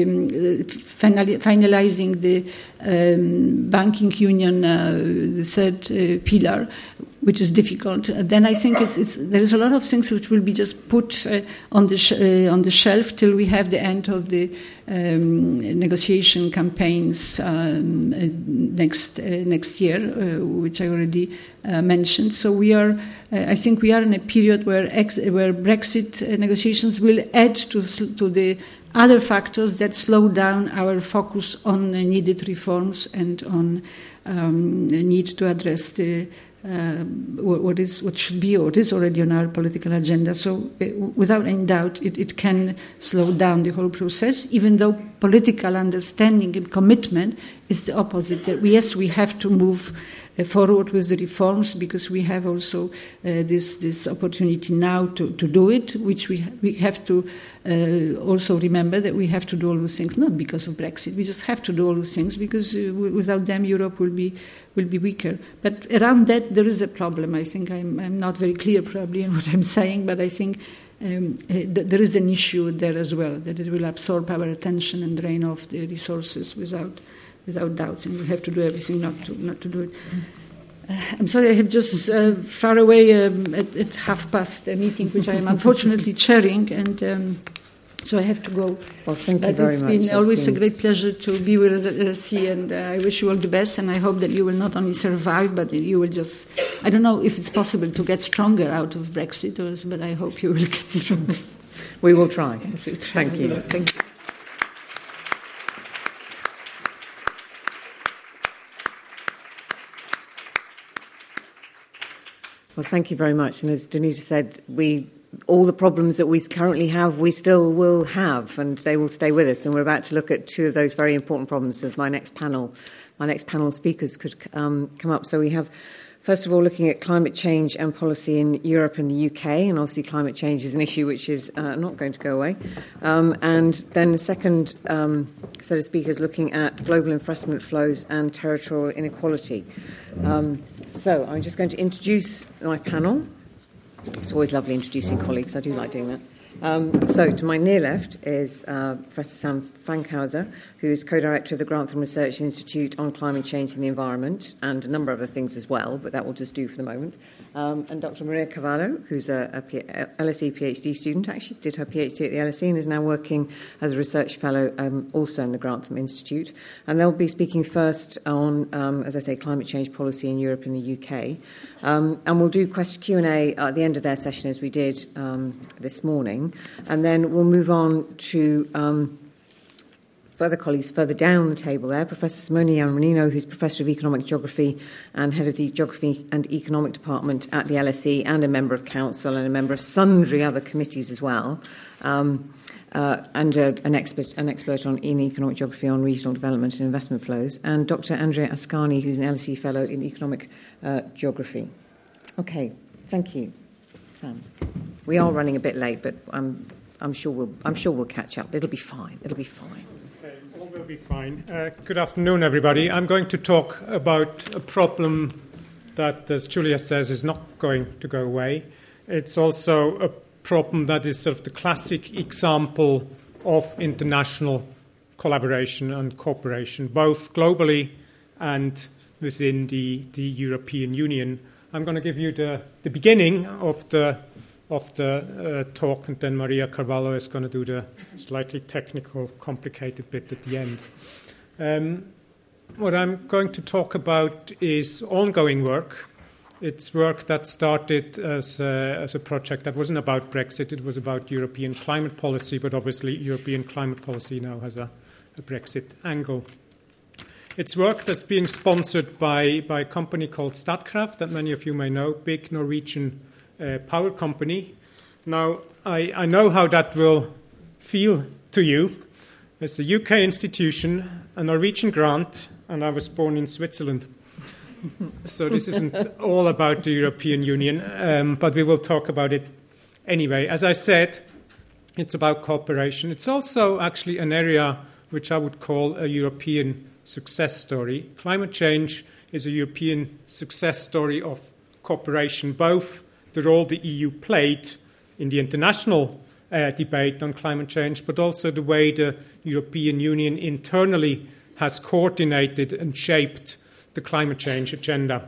finalizing the banking union, the third pillar, which is difficult. Then I think there is a lot of things which will be just put on the shelf till we have the end of the negotiation campaigns next year, which I already mentioned. So I think we are in a period where Brexit negotiations will add to the other factors that slow down our focus on needed reforms and on need to address the what should be or what is already on our political agenda. So without any doubt, it can slow down the whole process, even though political understanding and commitment is the opposite. That we have to move forward with the reforms because we have also this opportunity now to do it, which we have to also remember that we have to do all those things, not because of Brexit. We just have to do all those things because without them Europe will be weaker. But around that there is a problem. I think I'm not very clear probably in what I'm saying, but I think there is an issue there as well, that it will absorb our attention and drain off the resources without doubt, and we have to do everything not to do it. I'm sorry, I have just far away at past a meeting which I am unfortunately chairing, and so I have to go. Well, thank you very much. It's been always a great pleasure to be with LSE, and I wish you all the best, and I hope that you will not only survive, but you will just, I don't know if it's possible to get stronger out of Brexit, but I hope you will get stronger. We will try. Thank you. Thank you. Well, thank you very much. And as Danuta said, all the problems that we currently have, we still will have, and they will stay with us. And we're about to look at two of those very important problems of my next panel speakers could come up. So we have, first of all, looking at climate change and policy in Europe and the UK. And obviously climate change is an issue which is not going to go away. And then the second set of speakers looking at global investment flows and territorial inequality. So I'm just going to introduce my panel. It's always lovely introducing colleagues. I do like doing that. So to my near left is Professor Sam Fankhauser, who is co-director of the Grantham Research Institute on Climate Change and the Environment, and a number of other things as well, but that will just do for the moment. And Dr. Maria Carvalho, who's a LSE PhD student, actually did her PhD at the LSE and is now working as a research fellow also in the Grantham Institute. And they'll be speaking first on, as I say, climate change policy in Europe and the UK. And we'll do Q&A at the end of their session, as we did this morning. And then we'll move on to further colleagues further down the table there. Professor Simone Iannarino, who's Professor of Economic Geography and Head of the Geography and Economic Department at the LSE, and a member of Council and a member of sundry other committees as well. And an expert in economic geography on regional development and investment flows, and Dr. Andrea Ascani, who's an LSE Fellow in Economic Geography. Okay, thank you, Sam. We are running a bit late, but I'm sure we'll catch up. It'll be fine. Okay, all will be fine. Good afternoon, everybody. I'm going to talk about a problem that, as Julia says, is not going to go away. It's also a problem that is sort of the classic example of international collaboration and cooperation, both globally and within the European Union. I'm going to give you the beginning of the talk, and then Maria Carvalho is going to do the slightly technical, complicated bit at the end. What I'm going to talk about is ongoing work. It's work that started as a project that wasn't about Brexit. It was about European climate policy, but obviously European climate policy now has a Brexit angle. It's work that's being sponsored by a company called Statkraft that many of you may know, big Norwegian power company. Now, I know how that will feel to you. It's a UK institution, a Norwegian grant, and I was born in Switzerland. So this isn't all about the European Union, but we will talk about it anyway. As I said, it's about cooperation. It's also actually an area which I would call a European success story. Climate change is a European success story of cooperation, both the role the EU played in the international debate on climate change, but also the way the European Union internally has coordinated and shaped the climate change agenda.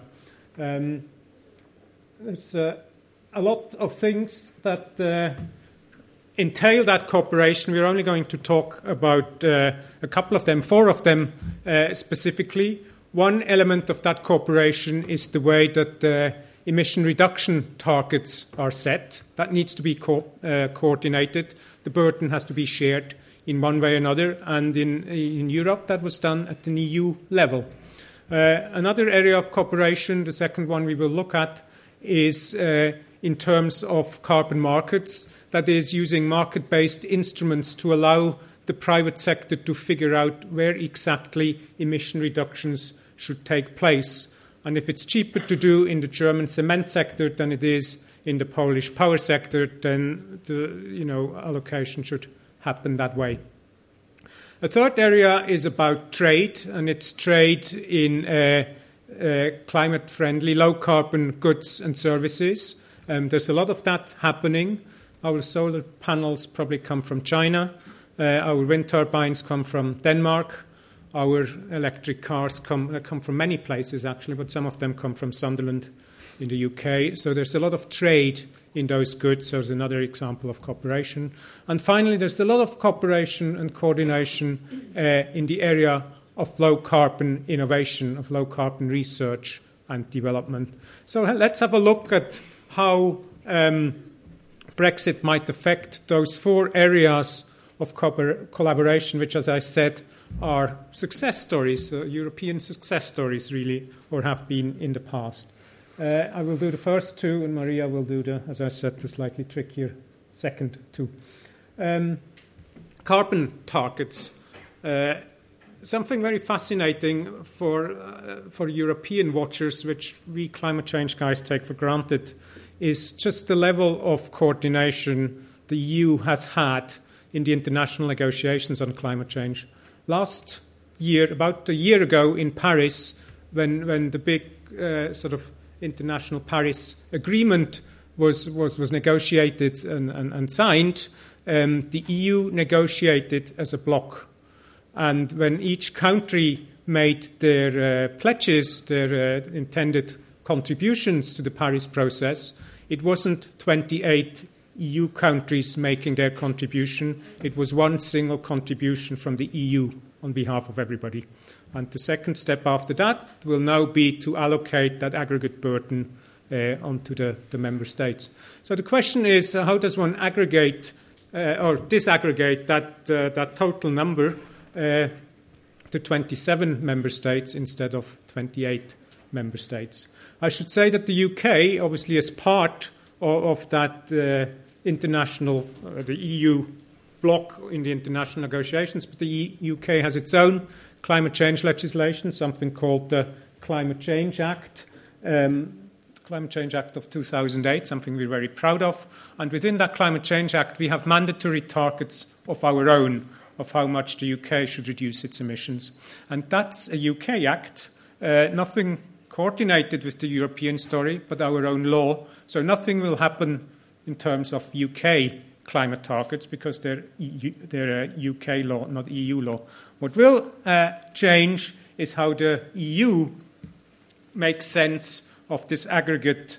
There's a lot of things that entail that cooperation. We're only going to talk about a couple of them, 4 of them specifically. One element of that cooperation is the way that emission reduction targets are set. That needs to be coordinated. The burden has to be shared in one way or another. And in Europe, that was done at an EU level. Another area of cooperation, the second one we will look at, is in terms of carbon markets. That is, using market-based instruments to allow the private sector to figure out where exactly emission reductions should take place. And if it's cheaper to do in the German cement sector than it is in the Polish power sector, then the allocation should happen that way. A third area is about trade, and it's trade in climate-friendly, low-carbon goods and services. There's a lot of that happening. Our solar panels probably come from China. Our wind turbines come from Denmark. Our electric cars come from many places, actually, but some of them come from Sunderland in the UK. So there's a lot of trade in those goods. So there's another example of cooperation. And finally, there's a lot of cooperation and coordination in the area of low-carbon innovation, of low-carbon research and development. So let's have a look at how Brexit might affect those 4 areas of collaboration, which, as I said, are success stories, European success stories, really, or have been in the past. I will do the first 2, and Maria will do as I said, the slightly trickier second 2. Carbon targets. Something very fascinating for European watchers, which we climate change guys take for granted, is just the level of coordination the EU has had in the international negotiations on climate change. Last year, about a year ago in Paris, when the big sort of international Paris Agreement was negotiated and signed, the EU negotiated as a bloc. And when each country made their pledges, their intended contributions to the Paris process, it wasn't 28 EU countries making their contribution. It was one single contribution from the EU on behalf of everybody. And the second step after that will now be to allocate that aggregate burden onto the member states. So the question is, how does one aggregate or disaggregate that total number to 27 member states instead of 28 member states? I should say that the UK, obviously as part of that international, the EU bloc in the international negotiations, but the UK has its own climate change legislation, something called the Climate Change Act, Climate Change Act of 2008, something we're very proud of. And within that Climate Change Act, we have mandatory targets of our own of how much the UK should reduce its emissions. And that's a UK act, nothing coordinated with the European story, but our own law. So nothing will happen in terms of UK climate targets because they're UK law, not EU law. What will change is how the EU makes sense of this aggregate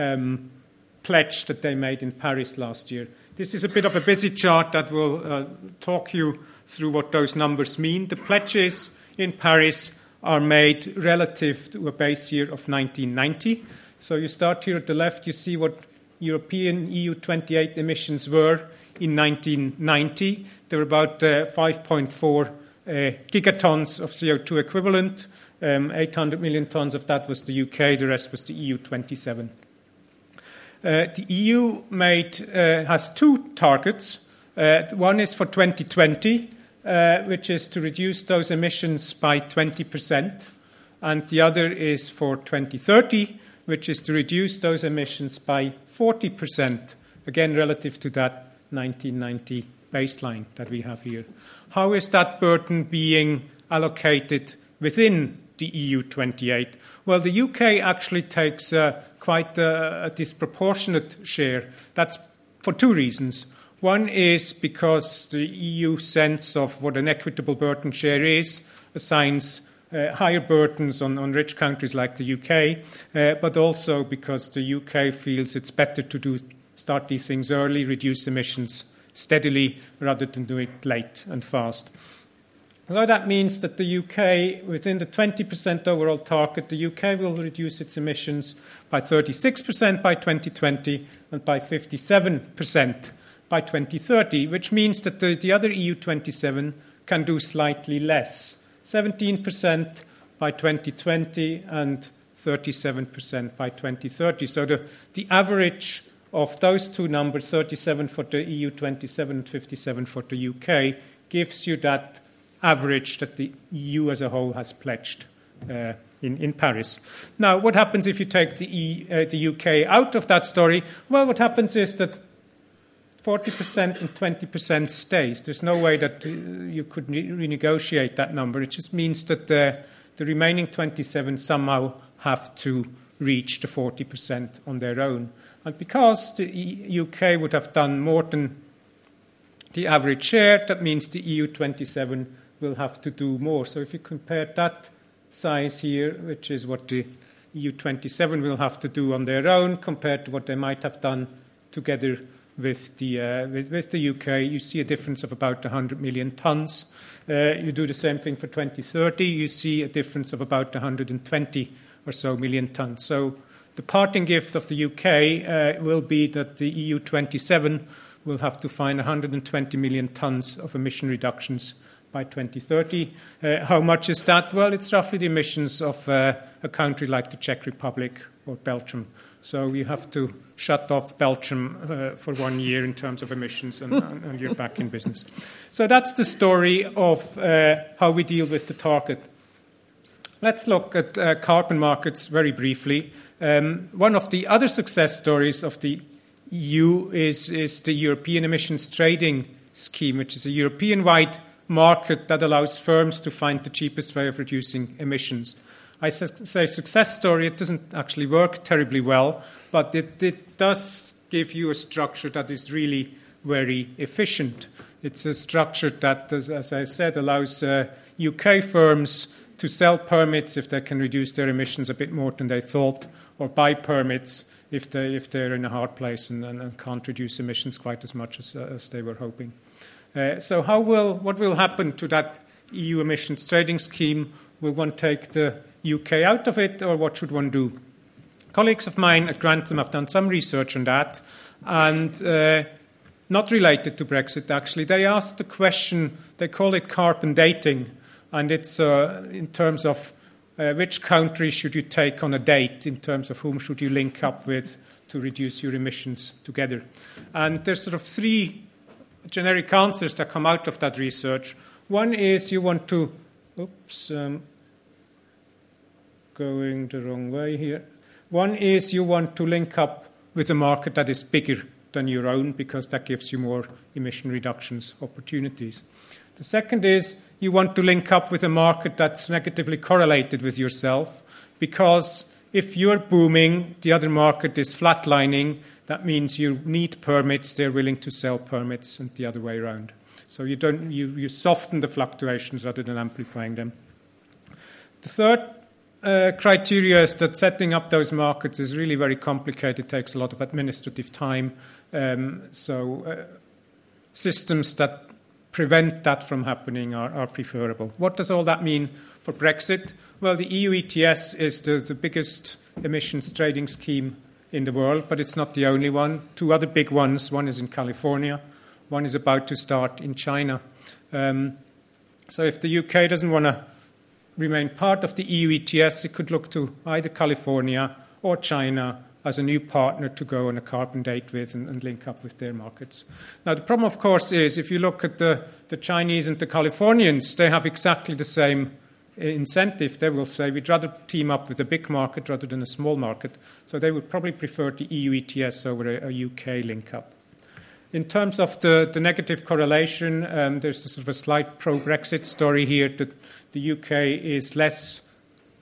pledge that they made in Paris last year. This is a bit of a busy chart that will talk you through what those numbers mean. The pledges in Paris are made relative to a base year of 1990. So you start here at the left, you see what European EU 28 emissions were in 1990. There were about 5.4 gigatons of CO2 equivalent. 800 million tons of that was the UK, the rest was the EU 27. The EU has 2 targets. One is for 2020, which is to reduce those emissions by 20%, and the other is for 2030, which is to reduce those emissions by 40%, again relative to that 1990 baseline that we have here. How is that burden being allocated within the EU 28? Well, the UK actually takes quite a disproportionate share. That's for two reasons. One is because the EU sense of what an equitable burden share is assigns higher burdens on rich countries like the UK, but also because the UK feels it's better to start these things early, reduce emissions steadily, rather than do it late and fast. So that means that the UK, within the 20% overall target, the UK will reduce its emissions by 36% by 2020 and by 57% by 2030, which means that the other EU 27 can do slightly less, 17% by 2020 and 37% by 2030. So the average of those two numbers, 37 for the EU 27 and 57 for the UK, gives you that average that the EU as a whole has pledged in Paris. Now, what happens if you take the UK out of that story? Well, what happens is that 40% and 20% stays. There's no way that you could renegotiate that number. It just means that the remaining 27 somehow have to reach the 40% on their own. And because the UK would have done more than the average share, that means the EU 27 will have to do more. So if you compare that size here, which is what the EU 27 will have to do on their own, compared to what they might have done together with the UK, you see a difference of about 100 million tonnes. You do the same thing for 2030, you see a difference of about 120 or so million tonnes. So the parting gift of the UK will be that the EU 27 will have to find 120 million tonnes of emission reductions by 2030. How much is that? Well, it's roughly the emissions of a country like the Czech Republic or Belgium. So you have to shut off Belgium for 1 year in terms of emissions, and you're back in business. So that's the story of how we deal with the target. Let's look at carbon markets very briefly. One of the other success stories of the EU is the European Emissions Trading Scheme, which is a European-wide market that allows firms to find the cheapest way of reducing emissions. I say success story, it doesn't actually work terribly well, but it does give you a structure that is really very efficient. It's a structure that, as I said, allows UK firms to sell permits if they can reduce their emissions a bit more than they thought, or buy permits if they're in a hard place and can't reduce emissions quite as much as they were hoping. So what will happen to that EU emissions trading scheme? Will one take the UK out of it, or what should one do? Colleagues of mine at Grantham have done some research on that, and not related to Brexit, actually. They asked the question, they call it carbon dating, and it's in terms of which country should you take on a date, in terms of whom should you link up with to reduce your emissions together. And there's sort of three generic answers that come out of that research. One is you want to... going the wrong way here. One is you want to link up with a market that is bigger than your own, because that gives you more emission reductions opportunities. The second is you want to link up with a market that's negatively correlated with yourself, because if you're booming, the other market is flatlining. That means you need permits, they're willing to sell permits, and the other way around. So you soften the fluctuations rather than amplifying them. The third criteria is that setting up those markets is really very complicated, takes a lot of administrative time. So systems that prevent that from happening are preferable. What does all that mean for Brexit? Well, the EU ETS is the biggest emissions trading scheme in the world, but it's not the only one. Two other big ones, one is in California, one is about to start in China. So if the UK doesn't want to remain part of the EU ETS, it could look to either California or China as a new partner to go on a carbon date with and link up with their markets. Now, the problem, of course, is if you look at the Chinese and the Californians, they have exactly the same incentive. They will say, we'd rather team up with a big market rather than a small market. So they would probably prefer the EU ETS over a UK link-up. In terms of the negative correlation, there's a sort of a slight pro-Brexit story here that the UK is less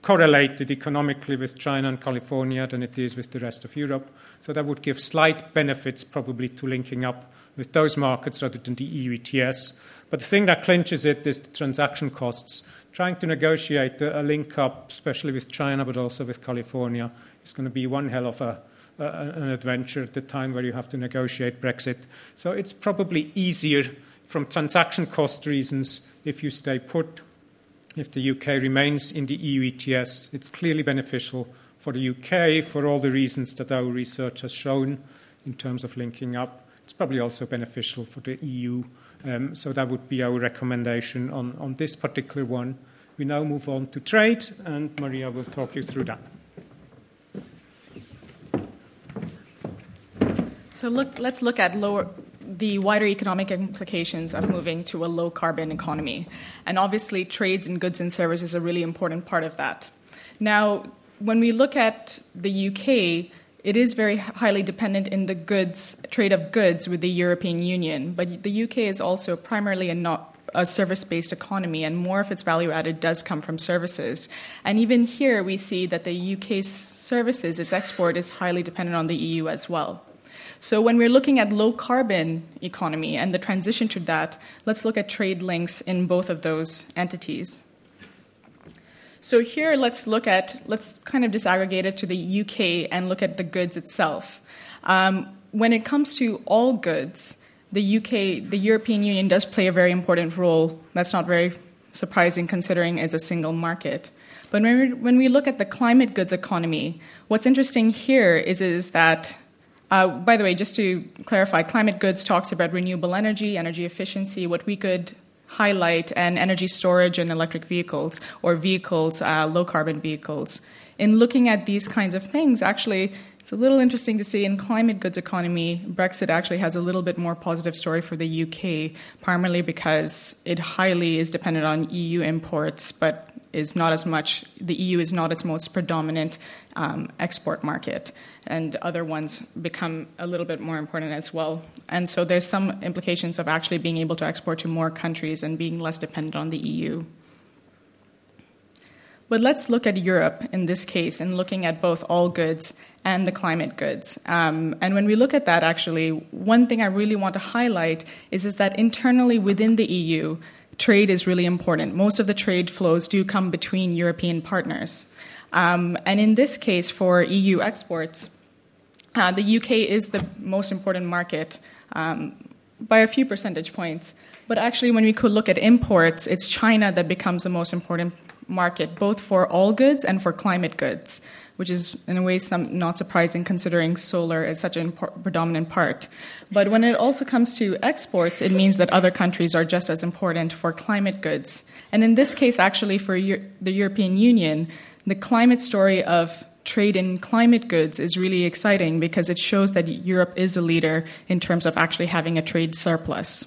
correlated economically with China and California than it is with the rest of Europe. So that would give slight benefits probably to linking up with those markets rather than the EU ETS. But the thing that clinches it is the transaction costs. Trying to negotiate a link up, especially with China but also with California, is going to be one hell of an adventure at the time where you have to negotiate Brexit. So it's probably easier from transaction cost reasons if you stay put. If the UK remains in the EU ETS, it's clearly beneficial for the UK for all the reasons that our research has shown in terms of linking up. It's probably also beneficial for the EU. So that would be our recommendation on this particular one. We now move on to trade, and Maria will talk you through that. So let's look at the wider economic implications of moving to a low-carbon economy. And obviously, trades in goods and services is a really important part of that. Now, when we look at the UK, it is very highly dependent in the trade of goods with the European Union. But the UK is also primarily a service-based economy, and more of its value added does come from services. And even here, we see that the UK's services, its export, is highly dependent on the EU as well. So when we're looking at low-carbon economy and the transition to that, let's look at trade links in both of those entities. So here, let's kind of disaggregate it to the UK and look at the goods itself. When it comes to all goods, the European Union does play a very important role. That's not very surprising considering it's a single market. But when we look at the climate goods economy, what's interesting here is that by the way, just to clarify, climate goods talks about renewable energy efficiency, what we could highlight, and energy storage and electric vehicles, or low-carbon vehicles. In looking at these kinds of things, actually, it's a little interesting to see in climate goods economy, Brexit actually has a little bit more positive story for the UK, primarily because it highly is dependent on EU imports, but is not as much. The EU is not its most predominant export market, and other ones become a little bit more important as well. And so there's some implications of actually being able to export to more countries and being less dependent on the EU. But let's look at Europe in this case and looking at both all goods and the climate goods. And when we look at that, actually, one thing I really want to highlight is that internally within the EU, trade is really important. Most of the trade flows do come between European partners. And in this case, for EU exports, the UK is the most important market by a few percentage points. But actually, when we could look at imports, it's China that becomes the most important market, both for all goods and for climate goods, which is in a way not surprising considering solar is such a predominant part. But when it also comes to exports, it means that other countries are just as important for climate goods. And in this case, actually, for the European Union, the climate story of trade in climate goods is really exciting because it shows that Europe is a leader in terms of actually having a trade surplus.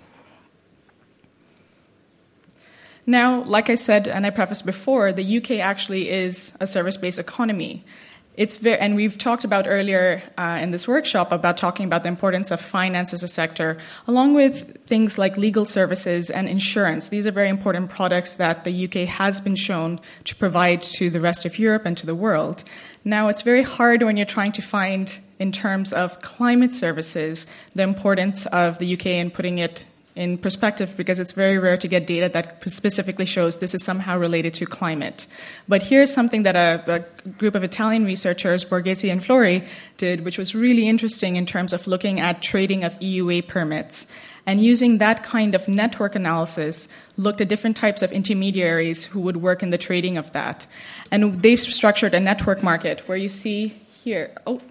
Now, like I said, and I prefaced before, the UK actually is a service-based economy. And we've talked about earlier in this workshop about talking about the importance of finance as a sector, along with things like legal services and insurance. These are very important products that the UK has been shown to provide to the rest of Europe and to the world. Now, it's very hard when you're trying to find, in terms of climate services, the importance of the UK and putting it in perspective, because it's very rare to get data that specifically shows this is somehow related to climate. But here's something that a group of Italian researchers, Borghesi and Flori, did, which was really interesting in terms of looking at trading of EUA permits. And using that kind of network analysis, looked at different types of intermediaries who would work in the trading of that. And they've structured a network market where you see here,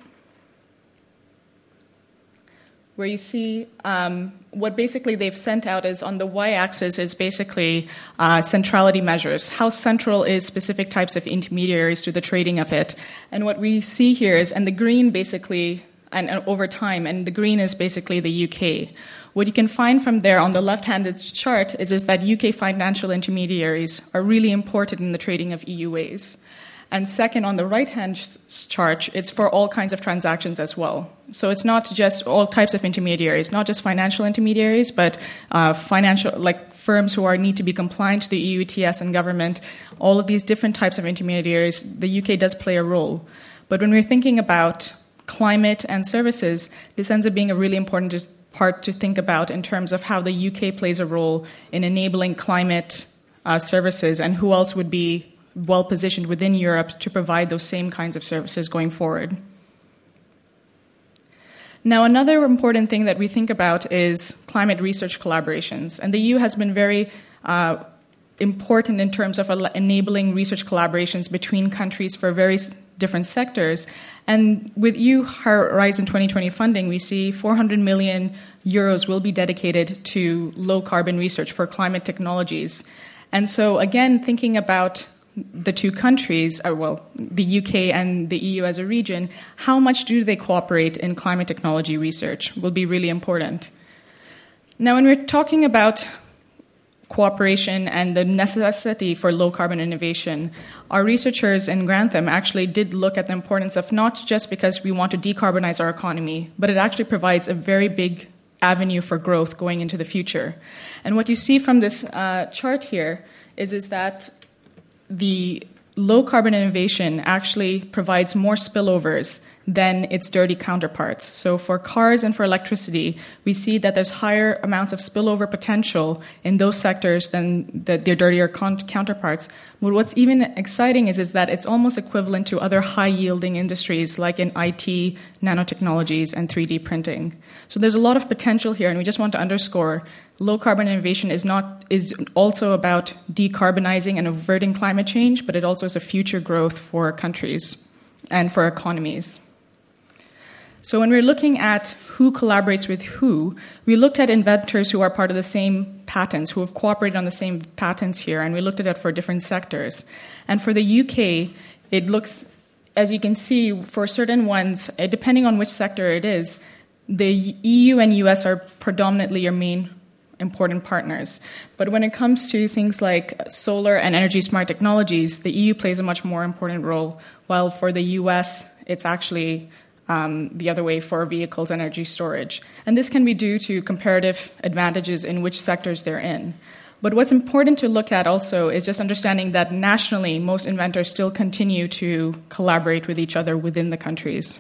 where you see what basically they've sent out is on the y-axis is basically centrality measures. How central is specific types of intermediaries to the trading of it? And what we see here is, and the green basically, and over time, and the green is basically the UK. What you can find from there on the left-handed chart is that UK financial intermediaries are really important in the trading of EUAs. And second, on the right-hand chart, it's for all kinds of transactions as well. So it's not just all types of intermediaries, not just financial intermediaries, but financial, like firms who need to be compliant to the EU ETS and government. All of these different types of intermediaries, the UK does play a role. But when we're thinking about climate and services, this ends up being a really important part to think about in terms of how the UK plays a role in enabling climate services, and who else would be well positioned within Europe to provide those same kinds of services going forward. Now, another important thing that we think about is climate research collaborations. And the EU has been very important in terms of enabling research collaborations between countries for various different sectors. And with EU Horizon 2020 funding, we see 400 million euros will be dedicated to low carbon research for climate technologies. And so, again, thinking about the two countries, the UK and the EU as a region, how much do they cooperate in climate technology research will be really important. Now, when we're talking about cooperation and the necessity for low-carbon innovation, our researchers in Grantham actually did look at the importance of not just because we want to decarbonize our economy, but it actually provides a very big avenue for growth going into the future. And what you see from this chart here is that the low-carbon innovation actually provides more spillovers than its dirty counterparts. So for cars and for electricity, we see that there's higher amounts of spillover potential in those sectors than their dirtier counterparts. But what's even exciting is that it's almost equivalent to other high-yielding industries like in IT, nanotechnologies, and 3D printing. So there's a lot of potential here, and we just want to underscore low-carbon innovation is also about decarbonizing and averting climate change, but it also is a future growth for countries and for economies. So when we're looking at who collaborates with who, we looked at inventors who are part of the same patents, who have cooperated on the same patents here, and we looked at it for different sectors. And for the UK, it looks, as you can see, for certain ones, depending on which sector it is, the EU and US are predominantly your main important partners. But when it comes to things like solar and energy smart technologies, the EU plays a much more important role, while for the US, it's actually the other way for vehicles and energy storage. And this can be due to comparative advantages in which sectors they're in. But what's important to look at also is just understanding that nationally, most inventors still continue to collaborate with each other within the countries.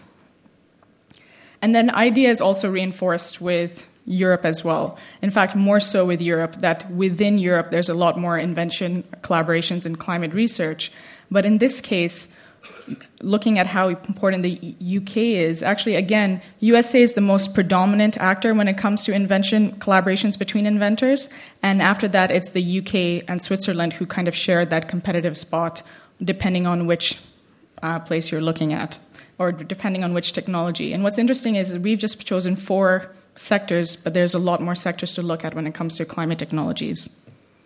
And then IDEA is also reinforced with Europe as well. In fact, more so with Europe, that within Europe there's a lot more invention collaborations in climate research. But in this case, looking at how important the UK is, actually, again, USA is the most predominant actor when it comes to invention collaborations between inventors. And after that, it's the UK and Switzerland who kind of share that competitive spot, depending on which place you're looking at, or depending on which technology. And what's interesting is that we've just chosen 4 sectors, but there's a lot more sectors to look at when it comes to climate technologies.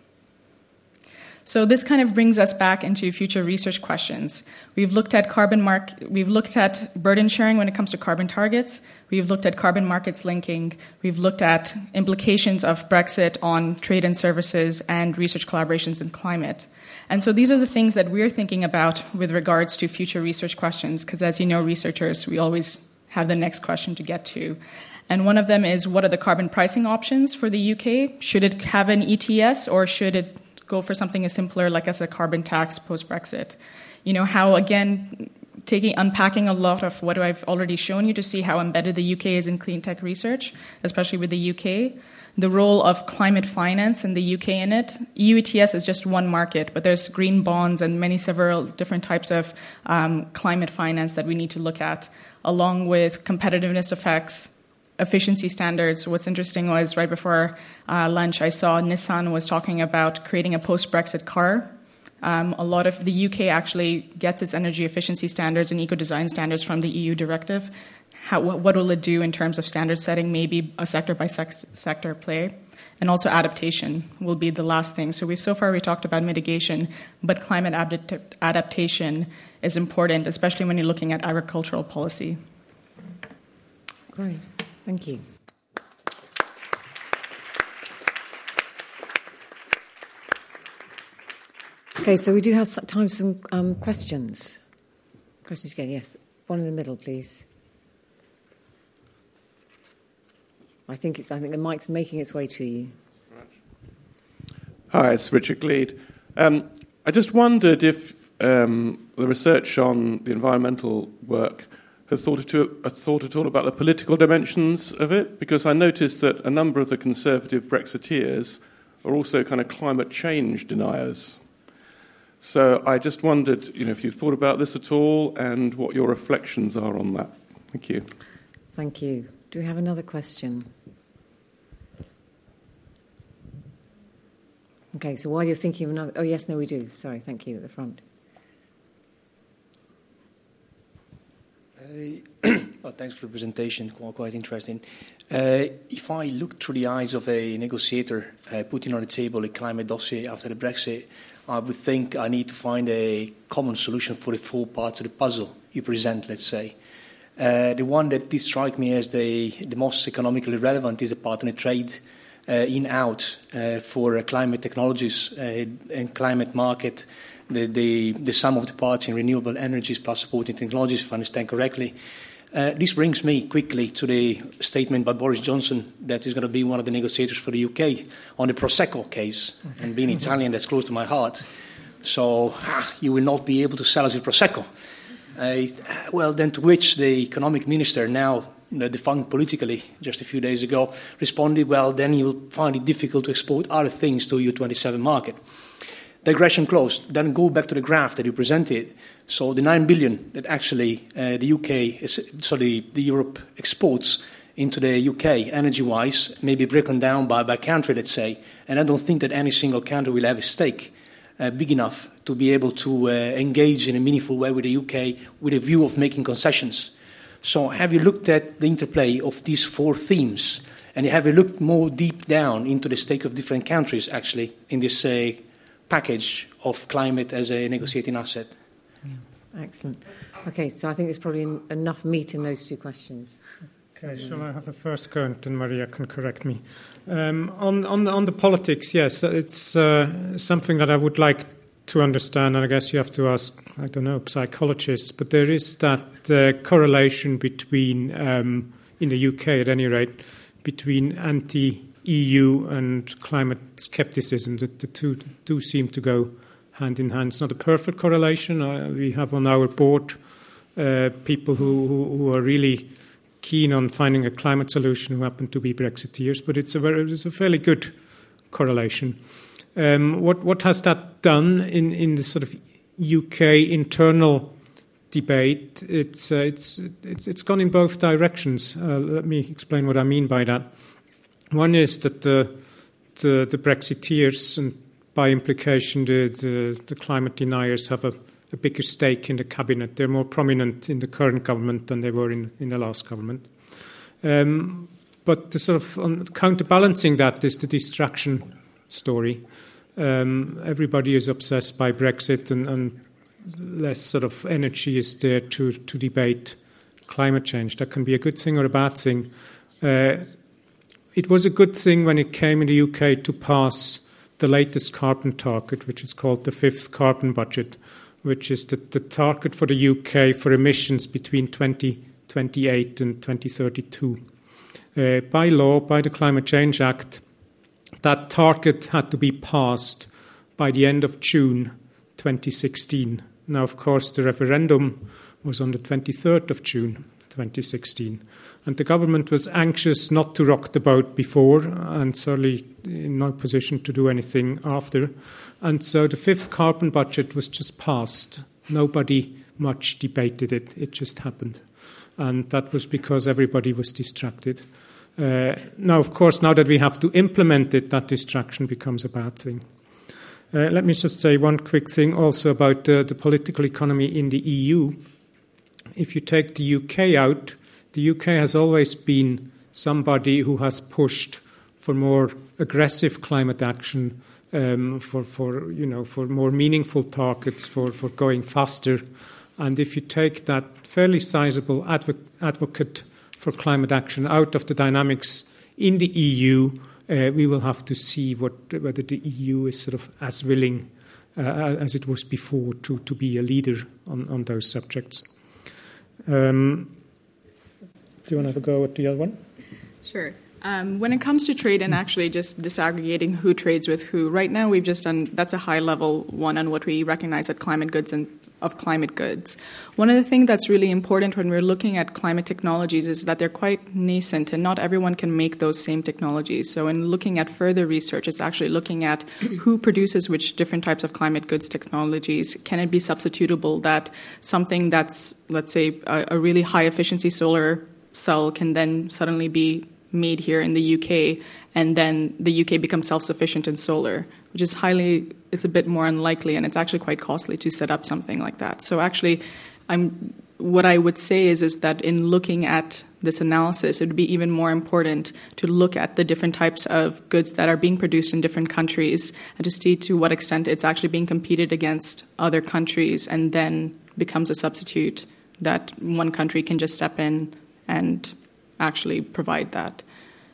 So this kind of brings us back into future research questions. We've looked at we've looked at burden sharing when it comes to carbon targets. We've looked at carbon markets linking. We've looked at implications of Brexit on trade and services and research collaborations in climate. And so these are the things that we're thinking about with regards to future research questions, because as you know, researchers, we always have the next question to get to. And one of them is, what are the carbon pricing options for the UK? Should it have an ETS, or should it go for something as simpler like as a carbon tax post-Brexit? You know, how, again, unpacking a lot of what I've already shown you to see how embedded the UK is in clean tech research, especially with the UK. The role of climate finance in the UK in it. EU ETS is just one market, but there's green bonds and several different types of climate finance that we need to look at, along with competitiveness effects, efficiency standards. What's interesting was right before lunch, I saw Nissan was talking about creating a post-Brexit car. A lot of the UK actually gets its energy efficiency standards and eco-design standards from the EU directive. What will it do in terms of standard setting? Maybe a sector-by-sector play. And also adaptation will be the last thing. So far we talked about mitigation, but climate adaptation is important, especially when you're looking at agricultural policy. Great. Thank you. Okay, so we do have time for some questions. Questions again, yes. One in the middle, please. I think the mic's making its way to you. Hi, it's Richard Gleed. I just wondered if the research on the environmental work has thought at all about the political dimensions of it, because I noticed that a number of the conservative Brexiteers are also kind of climate change deniers. So I just wondered, if you've thought about this at all and what your reflections are on that. Thank you. Thank you. Do we have another question? Okay, so while you're thinking of another... Oh, yes, no, we do. Sorry, thank you, at the front. Well, thanks for the presentation, quite interesting. If I look through the eyes of a negotiator putting on the table a climate dossier after the Brexit, I would think I need to find a common solution for the four parts of the puzzle you present, let's say. The one that did strike me as the most economically relevant is the part on the trade in-out for climate technologies and climate market, the sum of the parts in renewable energies plus supporting technologies, if I understand correctly. This brings me quickly to the statement by Boris Johnson that is going to be one of the negotiators for the UK on the Prosecco case. And being Italian, that's close to my heart. So you will not be able to sell us a Prosecco. Well, then to which the economic minister, now defunct politically just a few days ago, responded, well, then you will find it difficult to export other things to EU27 market. Digression closed. Then go back to the graph that you presented. So the 9 billion that actually the Europe exports into the UK, energy-wise, may be broken down by country, let's say. And I don't think that any single country will have a stake big enough to be able to engage in a meaningful way with the UK with a view of making concessions. So have you looked at the interplay of these four themes? And have you looked more deep down into the stake of different countries, actually, in this package of climate as a negotiating asset? Yeah, excellent. Okay, so I think there's probably enough meat in those two questions. Okay, shall I have a first go and then Maria can correct me? On the politics, yes, it's something that I would like to understand, and I guess you have to ask, I don't know, psychologists, but there is that correlation between, in the UK at any rate, between anti-EU and climate skepticism. The two do seem to go hand in hand. It's not a perfect correlation. We have on our board people who are really keen on finding a climate solution who happen to be Brexiteers, but it's a fairly good correlation. What has that done in the sort of UK internal debate? It's gone in both directions. Let me explain what I mean by that. One is that the Brexiteers, and by implication the climate deniers, have a bigger stake in the cabinet. They're more prominent in the current government than they were in the last government. But the sort of counterbalancing that is the distraction story. Everybody is obsessed by Brexit, and less sort of energy is there to debate climate change. That can be a good thing or a bad thing. It was a good thing when it came in the UK to pass the latest carbon target, which is called the fifth carbon budget, which is the target for the UK for emissions between 2028 and 2032. By law, by the Climate Change Act, that target had to be passed by the end of June 2016. Now, of course, the referendum was on the 23rd of June 2016. And the government was anxious not to rock the boat before, and certainly in no position to do anything after. And so the fifth carbon budget was just passed. Nobody much debated it. It just happened. And that was because everybody was distracted. Now, of course, now that we have to implement it, that distraction becomes a bad thing. Let me just say one quick thing also about the political economy in the EU. If you take the UK out, the UK has always been somebody who has pushed for more aggressive climate action, for more meaningful targets, for going faster. And if you take that fairly sizable advocate for climate action out of the dynamics in the EU, we will have to see whether the EU is sort of as willing as it was before to be a leader on those subjects. Do you want to have a go at the other one? Sure. When it comes to trade and actually just disaggregating who trades with who, right now we've just done, that's a high-level one on what we recognize as climate goods and of climate goods. One of the things that's really important when we're looking at climate technologies is that they're quite nascent and not everyone can make those same technologies. So in looking at further research, it's actually looking at who produces which different types of climate goods technologies. Can it be substitutable that something that's, let's say, a really high-efficiency solar cell can then suddenly be made here in the UK, and then the UK becomes self-sufficient in solar, which is it's a bit more unlikely, and it's actually quite costly to set up something like that. So actually, what I would say is that in looking at this analysis, it would be even more important to look at the different types of goods that are being produced in different countries and to see to what extent it's actually being competed against other countries and then becomes a substitute that one country can just step in and actually provide that.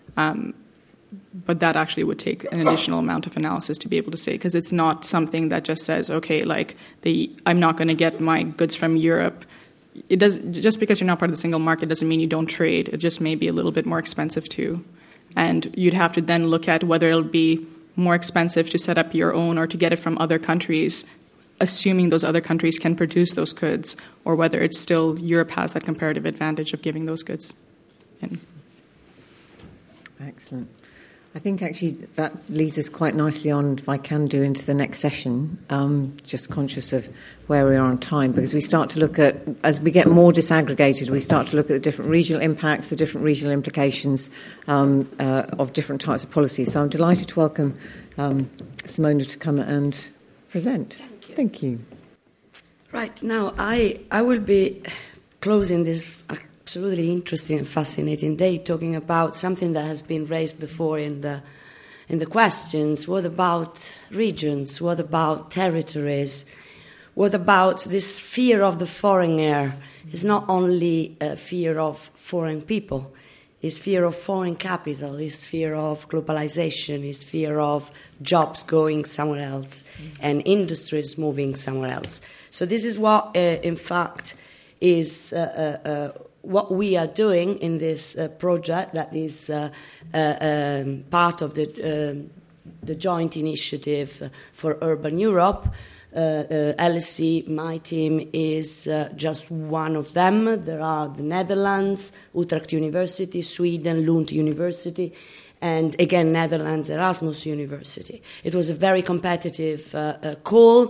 But that actually would take an additional amount of analysis to be able to say, because it's not something that just says, okay, I'm not going to get my goods from Europe. It does, just because you're not part of the single market doesn't mean you don't trade. It just may be a little bit more expensive too. And you'd have to then look at whether it'll be more expensive to set up your own or to get it from other countries, assuming those other countries can produce those goods, or whether it's still Europe has that comparative advantage of giving those goods in. Excellent. I think actually that leads us quite nicely on, if I can do, into the next session, just conscious of where we are on time, because we start to look at, as we get more disaggregated, we start to look at the different regional impacts, the different regional implications of different types of policies. So I'm delighted to welcome Simona to come and present. Thank you. Right, now I will be closing this absolutely interesting and fascinating day talking about something that has been raised before in the questions. What about regions? What about territories? What about this fear of the foreigner? It's not only a fear of foreign people. It's fear of foreign capital. It's fear of globalization. It's fear of jobs going somewhere else and industries moving somewhere else. So this is what, in fact, is what we are doing in this project that is part of the joint initiative for Urban Europe. LSE, my team, is just one of them. There are the Netherlands, Utrecht University, Sweden, Lund University, and again, Netherlands, Erasmus University. It was a very competitive call,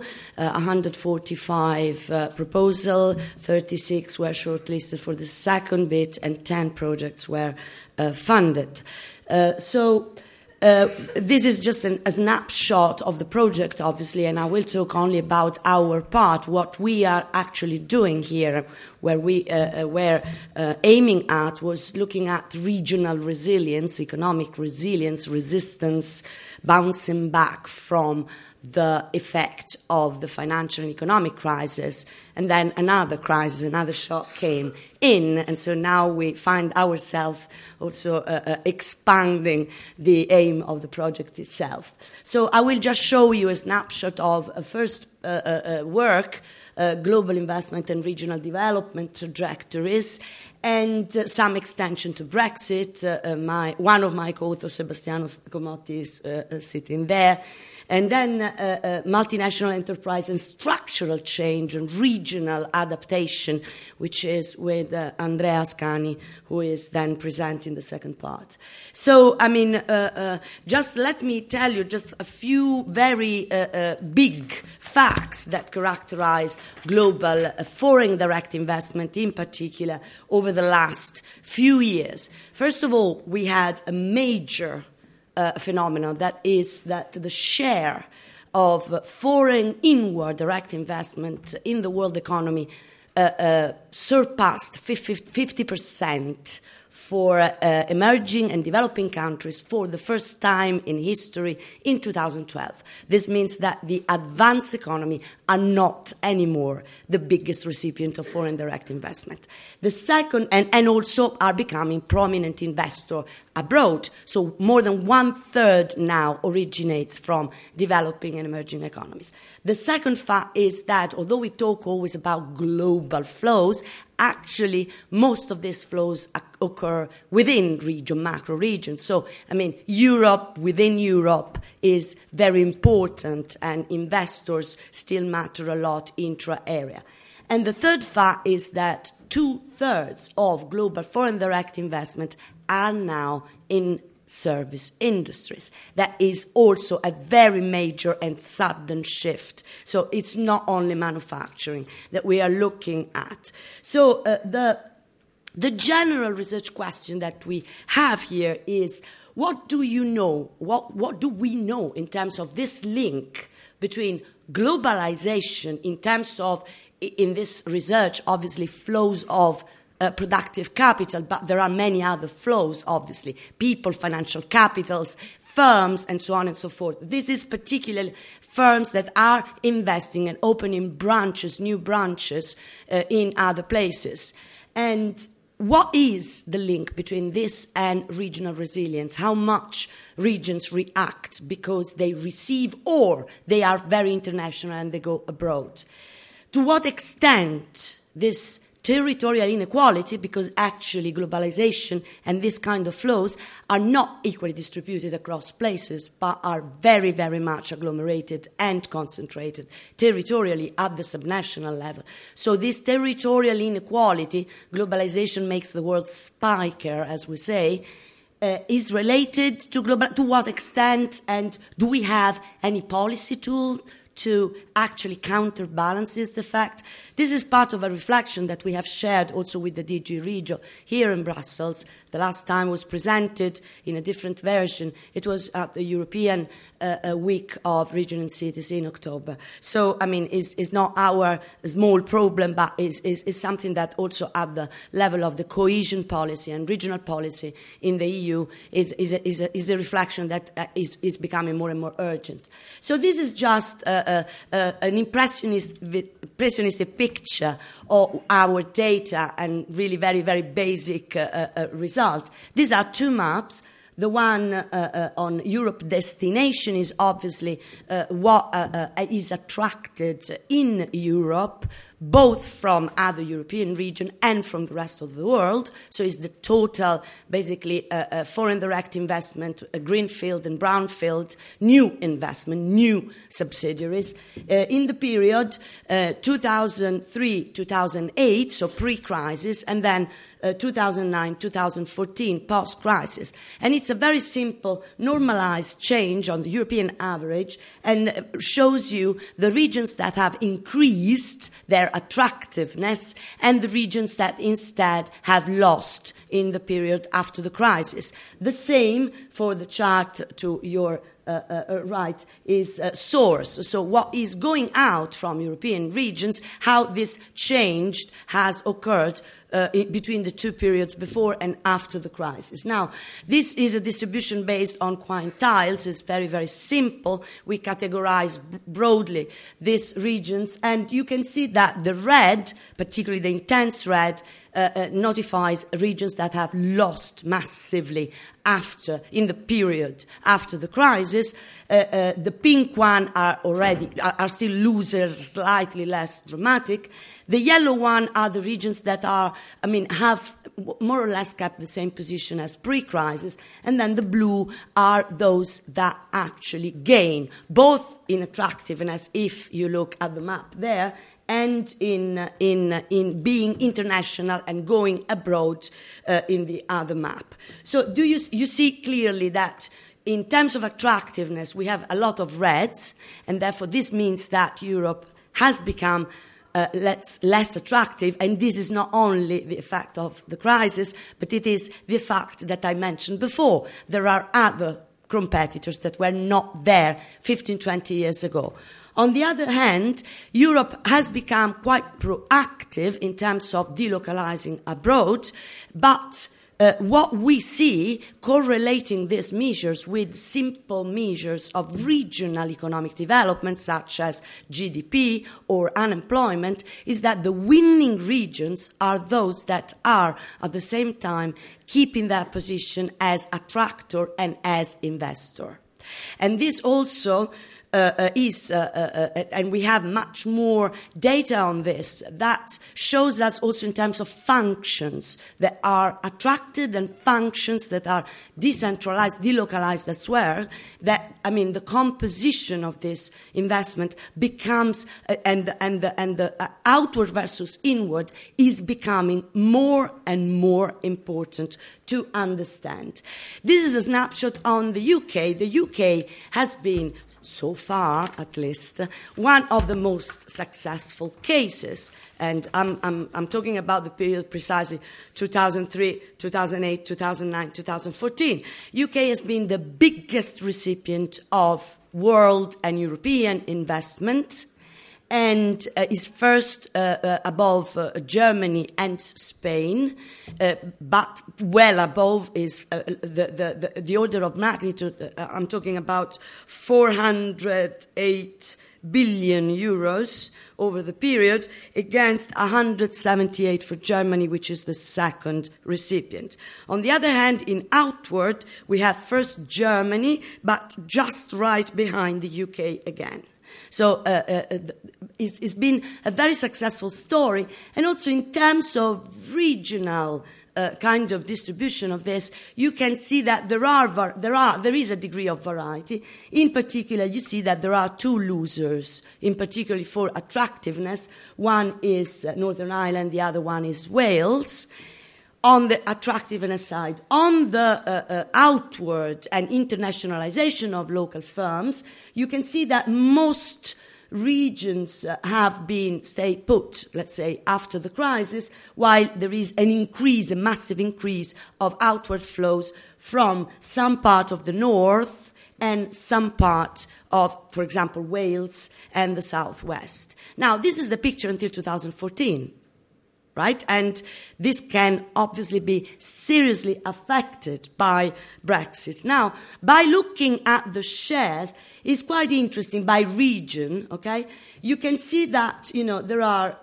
145 proposal, 36 were shortlisted for the second bit, and 10 projects were funded. This is just a snapshot of the project, obviously, and I will talk only about our part, what we are actually doing here. Where we were aiming at was looking at regional resilience, economic resilience, resistance, bouncing back from the effect of the financial and economic crisis. And then another crisis, another shock came in. And so now we find ourselves also expanding the aim of the project itself. So I will just show you a snapshot of a first work, global investment and regional development trajectories, and some extension to Brexit. One of my co-authors, Sebastiano Comotti, is sitting there. And then multinational enterprise and structural change and regional adaptation, which is with Andrea Ascani, who is then presenting the second part. So, I mean, just let me tell you just a few very big facts that characterize global foreign direct investment, in particular, over the last few years. First of all, we had a major phenomenon, that is that the share of foreign inward direct investment in the world economy surpassed 50% for emerging and developing countries for the first time in history in 2012. This means that the advanced economy are not anymore the biggest recipient of foreign direct investment. The second, and also are becoming prominent investor abroad. So more than 1/3 now originates from developing and emerging economies. The second fact is that although we talk always about global flows, actually most of these flows occur within macro regions. So, I mean, Europe, within Europe, is very important, and investors still matter a lot intra-area. And the third fact is that 2/3 of global foreign direct investment are now in service industries. That is also a very major and sudden shift. So it's not only manufacturing that we are looking at. So the general research question that we have here is, what do you know? What do we know in terms of this link between globalization, in terms of, in this research, obviously flows of productive capital, but there are many other flows, obviously, people, financial capitals, firms, and so on and so forth. This is particularly firms that are investing and opening branches, new branches in other places. And what is the link between this and regional resilience? How much regions react because they receive or they are very international and they go abroad? To what extent this territorial inequality, because actually globalization and this kind of flows are not equally distributed across places, but are very, very much agglomerated and concentrated territorially at the subnational level. So this territorial inequality, globalization makes the world spiker, as we say, is related to to what extent, and do we have any policy tool to actually counterbalances the fact? This is part of a reflection that we have shared also with the DG Regio here in Brussels. The last time was presented in a different version. It was at the European Week of Regions and Cities in October. So, I mean, it's not our small problem, but is something that also at the level of the cohesion policy and regional policy in the EU is a reflection that is becoming more and more urgent. So this is just an impressionistic picture of our data and really very, very basic result. These are two maps. The one on Europe destination is obviously what is attracted in Europe, both from other European regions and from the rest of the world. So it's the total, basically, foreign direct investment, greenfield and brownfield, new investment, new subsidiaries. In the period 2003-2008, so pre-crisis, and then 2009-2014, post-crisis. And it's a very simple, normalized change on the European average and shows you the regions that have increased their attractiveness and the regions that instead have lost in the period after the crisis. The same for the chart to your right is source. So what is going out from European regions, how this change has occurred between the two periods before and after the crisis. Now, this is a distribution based on quintiles. It's very, very simple. We categorize broadly these regions, and you can see that the red, particularly the intense red, notifies regions that have lost massively in the period after the crisis. The pink one are still losers, slightly less dramatic. The yellow one are the regions that have more or less kept the same position as pre-crisis, and then the blue are those that actually gain, both in attractiveness, if you look at the map there, and in being international and going abroad in the other map. So you see clearly that in terms of attractiveness, we have a lot of reds, and therefore this means that Europe has become less attractive, and this is not only the effect of the crisis, but it is the fact that I mentioned before. There are other competitors that were not there 15, 20 years ago. On the other hand, Europe has become quite proactive in terms of delocalizing abroad, but what we see correlating these measures with simple measures of regional economic development, such as GDP or unemployment, is that the winning regions are those that are at the same time keeping their position as attractor and as investor. And this also and we have much more data on this, that shows us also in terms of functions that are attracted and functions that are decentralized, delocalized elsewhere, that, I mean, the composition of this investment becomes, and the outward versus inward is becoming more and more important to understand. This is a snapshot on the UK. The UK has been, so far at least, one of the most successful cases. And I'm talking about the period precisely 2003, 2008, 2009, 2014. UK has been the biggest recipient of world and European investment, and is first above Germany and Spain, but well above is the order of magnitude. I'm talking about 408 billion euros over the period, against 178 for Germany, which is the second recipient. On the other hand, in outward, we have first Germany, but just right behind the UK again. So it's been a very successful story, and also in terms of regional kind of distribution of this, you can see that there is a degree of variety. In particular, you see that there are two losers, in particular for attractiveness. One is Northern Ireland, the other one is Wales. On the attractiveness side, on the outward and internationalization of local firms, you can see that most regions have been stay put, let's say, after the crisis, while there is an increase, a massive increase of outward flows from some part of the north and some part of, for example, Wales and the southwest. Now, this is the picture until 2014. Right? And this can obviously be seriously affected by Brexit. Now, by looking at the shares, it's quite interesting by region, okay? You can see that, there are,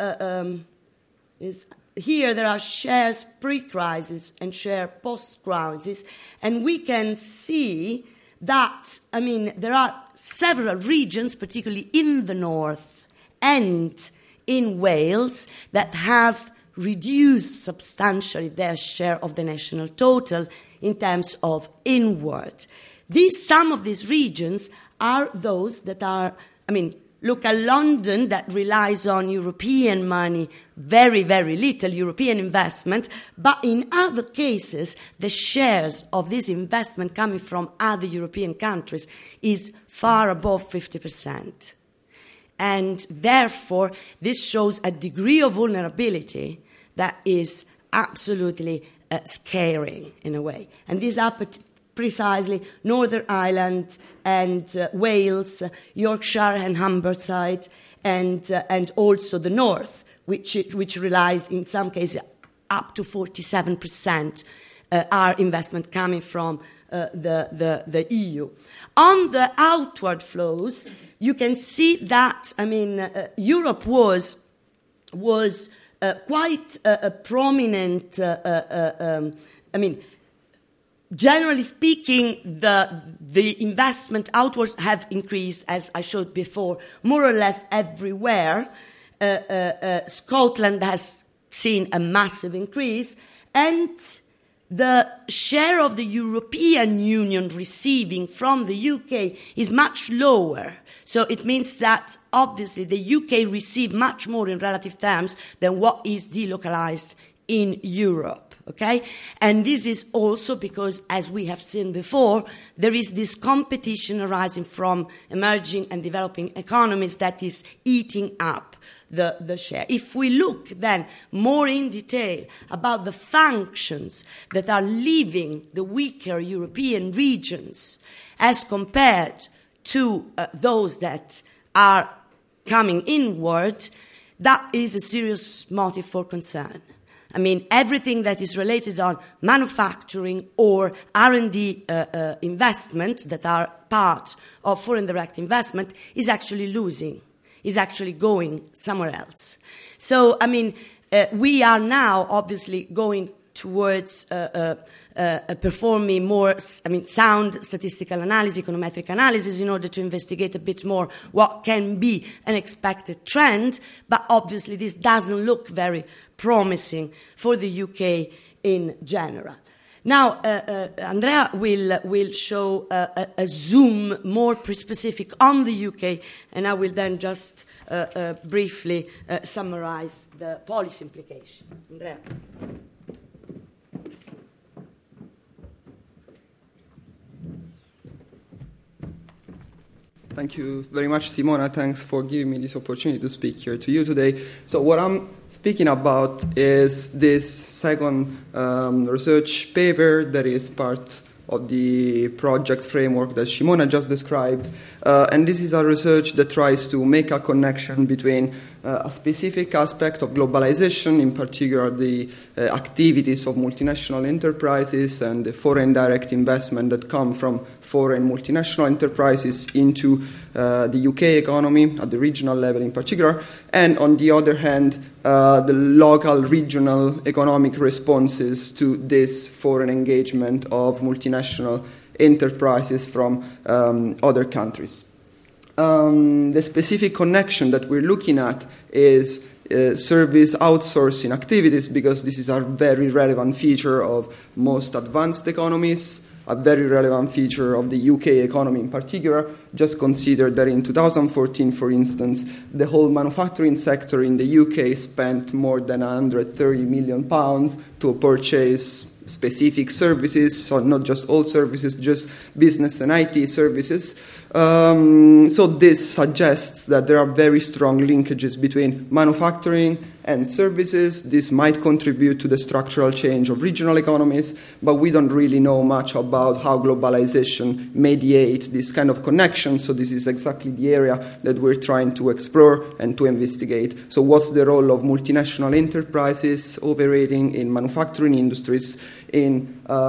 here there are shares pre-crisis and share post-crisis, and we can see that, there are several regions, particularly in the north and in Wales, that have reduced substantially their share of the national total in terms of inward. Some of these regions are those that are, look at London, that relies on European money, very, very little European investment, but in other cases, the shares of this investment coming from other European countries is far above 50%. And therefore, this shows a degree of vulnerability that is absolutely scaring in a way. And this happened precisely Northern Ireland and Wales, Yorkshire and Humberside, and also the north, which relies in some cases up to 47% are investment coming from the EU. On the outward flows, you can see that, Europe was quite a prominent, generally speaking, the investment outwards have increased, as I showed before, more or less everywhere. Scotland has seen a massive increase, and the share of the European Union receiving from the UK is much lower. So it means that, obviously, the UK receive much more in relative terms than what is delocalized in Europe, okay? And this is also because, as we have seen before, there is this competition arising from emerging and developing economies that is eating up the share. If we look then more in detail about the functions that are leaving the weaker European regions as compared to those that are coming inward, that is a serious motive for concern. Everything that is related on manufacturing or R&D investment that are part of foreign direct investment is actually losing, is actually going somewhere else. So, we are now obviously going towards performing more, sound statistical analysis, econometric analysis, in order to investigate a bit more what can be an expected trend. But obviously, this doesn't look very promising for the UK in general. Now, Andrea will show a zoom more specific on the UK, and I will then just briefly summarize the policy implication. Andrea. Thank you very much, Simona. Thanks for giving me this opportunity to speak here to you today. So what I'm speaking about is this second research paper that is part of the project framework that Simona just described. And this is a research that tries to make a connection between a specific aspect of globalization, in particular the activities of multinational enterprises and the foreign direct investment that come from foreign multinational enterprises into the UK economy at the regional level in particular, and on the other hand, the local regional economic responses to this foreign engagement of multinational enterprises from other countries. The specific connection that we're looking at is service outsourcing activities, because this is a very relevant feature of most advanced economies, a very relevant feature of the UK economy in particular. Just consider that in 2014, for instance, the whole manufacturing sector in the UK spent more than £130 million to purchase specific services, so not just all services, just business and IT services. So this suggests that there are very strong linkages between manufacturing and services. This might contribute to the structural change of regional economies, but we don't really know much about how globalization mediates this kind of connection. So this is exactly the area that we're trying to explore and to investigate. So what's the role of multinational enterprises operating in manufacturing industries in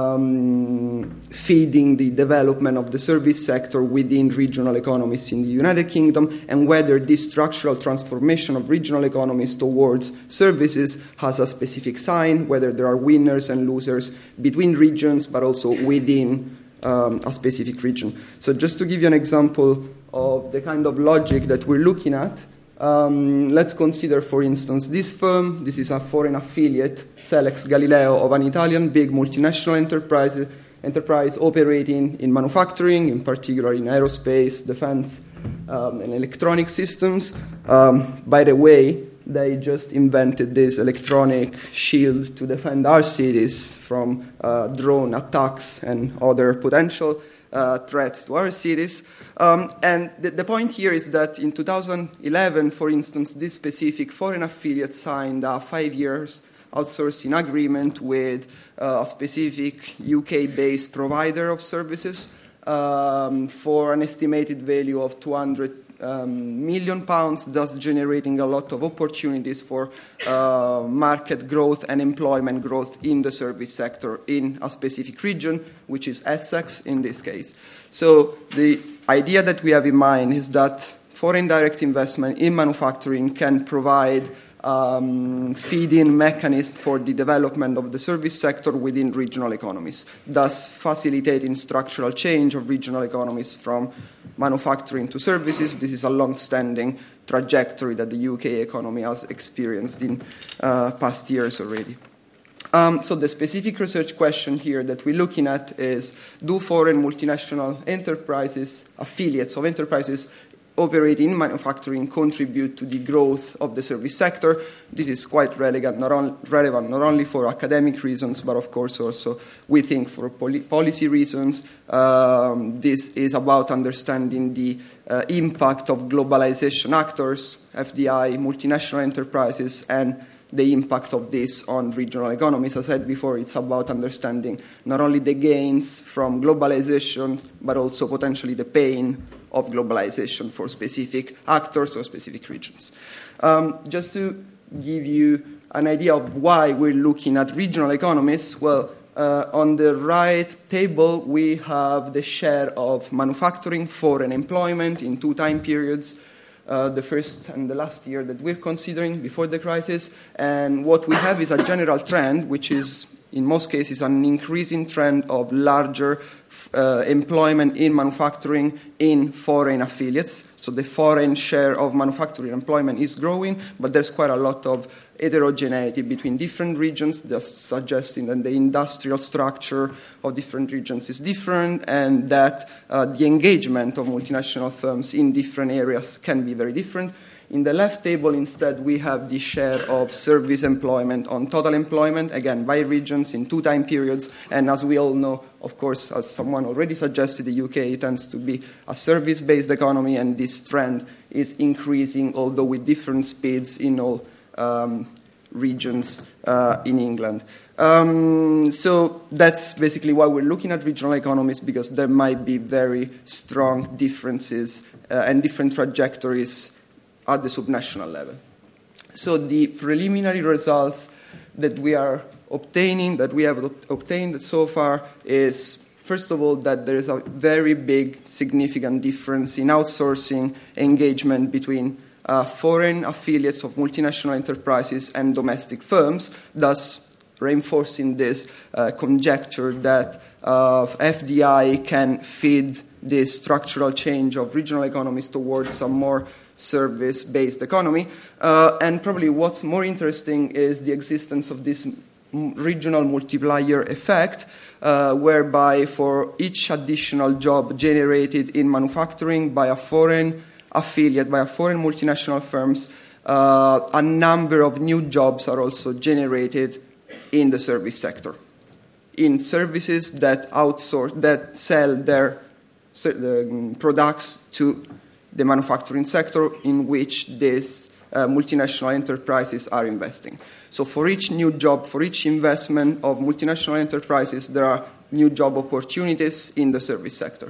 feeding the development of the service sector within regional economies in the United Kingdom, and whether this structural transformation of regional economies towards services has a specific sign, whether there are winners and losers between regions, but also within a specific region. So just to give you an example of the kind of logic that we're looking at, let's consider, for instance, this firm. This is a foreign affiliate, Selex Galileo, of an Italian big multinational enterprise operating in manufacturing, in particular in aerospace, defense, and electronic systems. By the way, they just invented this electronic shield to defend our cities from drone attacks and other potential threats to our cities. And the point here is that in 2011, for instance, this specific foreign affiliate signed a 5 years outsourcing agreement with a specific UK-based provider of services for an estimated value of £200 million, thus generating a lot of opportunities for market growth and employment growth in the service sector in a specific region, which is Essex in this case. So the idea that we have in mind is that foreign direct investment in manufacturing can provide feed-in mechanism for the development of the service sector within regional economies, thus facilitating structural change of regional economies from manufacturing to services. This is a long-standing trajectory that the UK economy has experienced in past years already. So the specific research question here that we're looking at is, do foreign multinational enterprises, affiliates of enterprises, operating in manufacturing contribute to the growth of the service sector? This is quite relevant not only for academic reasons, but of course also we think for policy reasons. This is about understanding the impact of globalization actors, FDI, multinational enterprises, and the impact of this on regional economies. As I said before, it's about understanding not only the gains from globalization, but also potentially the pain of globalization for specific actors or specific regions. Just to give you an idea of why we're looking at regional economies, well, on the right table, we have the share of manufacturing, foreign employment in two time periods, the first and the last year that we're considering before the crisis. And what we have is a general trend, which is in most cases, an increasing trend of larger employment in manufacturing in foreign affiliates. So the foreign share of manufacturing employment is growing, but there's quite a lot of heterogeneity between different regions, just suggesting that the industrial structure of different regions is different, and that the engagement of multinational firms in different areas can be very different. In the left table, instead, we have the share of service employment on total employment, again, by regions in 2 time periods. And as we all know, of course, as someone already suggested, the UK tends to be a service-based economy, and this trend is increasing, although with different speeds in all regions in England. So that's basically why we're looking at regional economies, because there might be very strong differences and different trajectories at the subnational level. So the preliminary results that we have obtained so far is, first of all, that there is a very big, significant difference in outsourcing engagement between foreign affiliates of multinational enterprises and domestic firms, thus reinforcing this conjecture that FDI can feed this structural change of regional economies towards some more service-based economy. And probably what's more interesting is the existence of this regional multiplier effect, whereby for each additional job generated in manufacturing by a foreign affiliate, by a foreign multinational firms, a number of new jobs are also generated in the service sector, in services that sell their products to the manufacturing sector in which these multinational enterprises are investing. So for each new job, for each investment of multinational enterprises, there are new job opportunities in the service sector.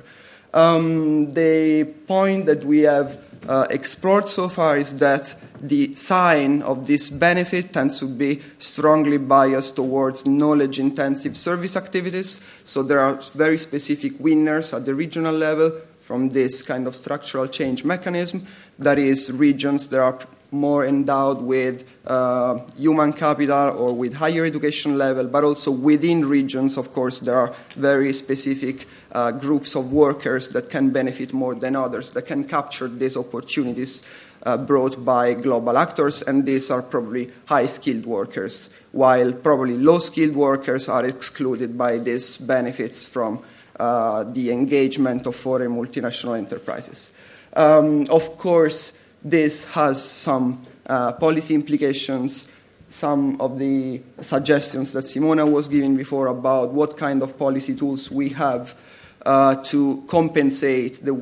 The point that we have explored so far is that the sign of this benefit tends to be strongly biased towards knowledge-intensive service activities. So there are very specific winners at the regional level from this kind of structural change mechanism. That is, regions that are more endowed with human capital or with higher education level, but also within regions, of course, there are very specific groups of workers that can benefit more than others, that can capture these opportunities brought by global actors, and these are probably high-skilled workers, while probably low-skilled workers are excluded by these benefits from the engagement of foreign multinational enterprises. Of course, this has some policy implications. Some of the suggestions that Simona was giving before about what kind of policy tools we have to compensate the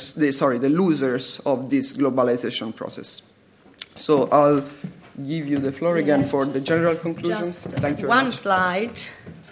losers of this globalization process. So I'll give you the floor again for the general conclusions. Thank you very much. One slide.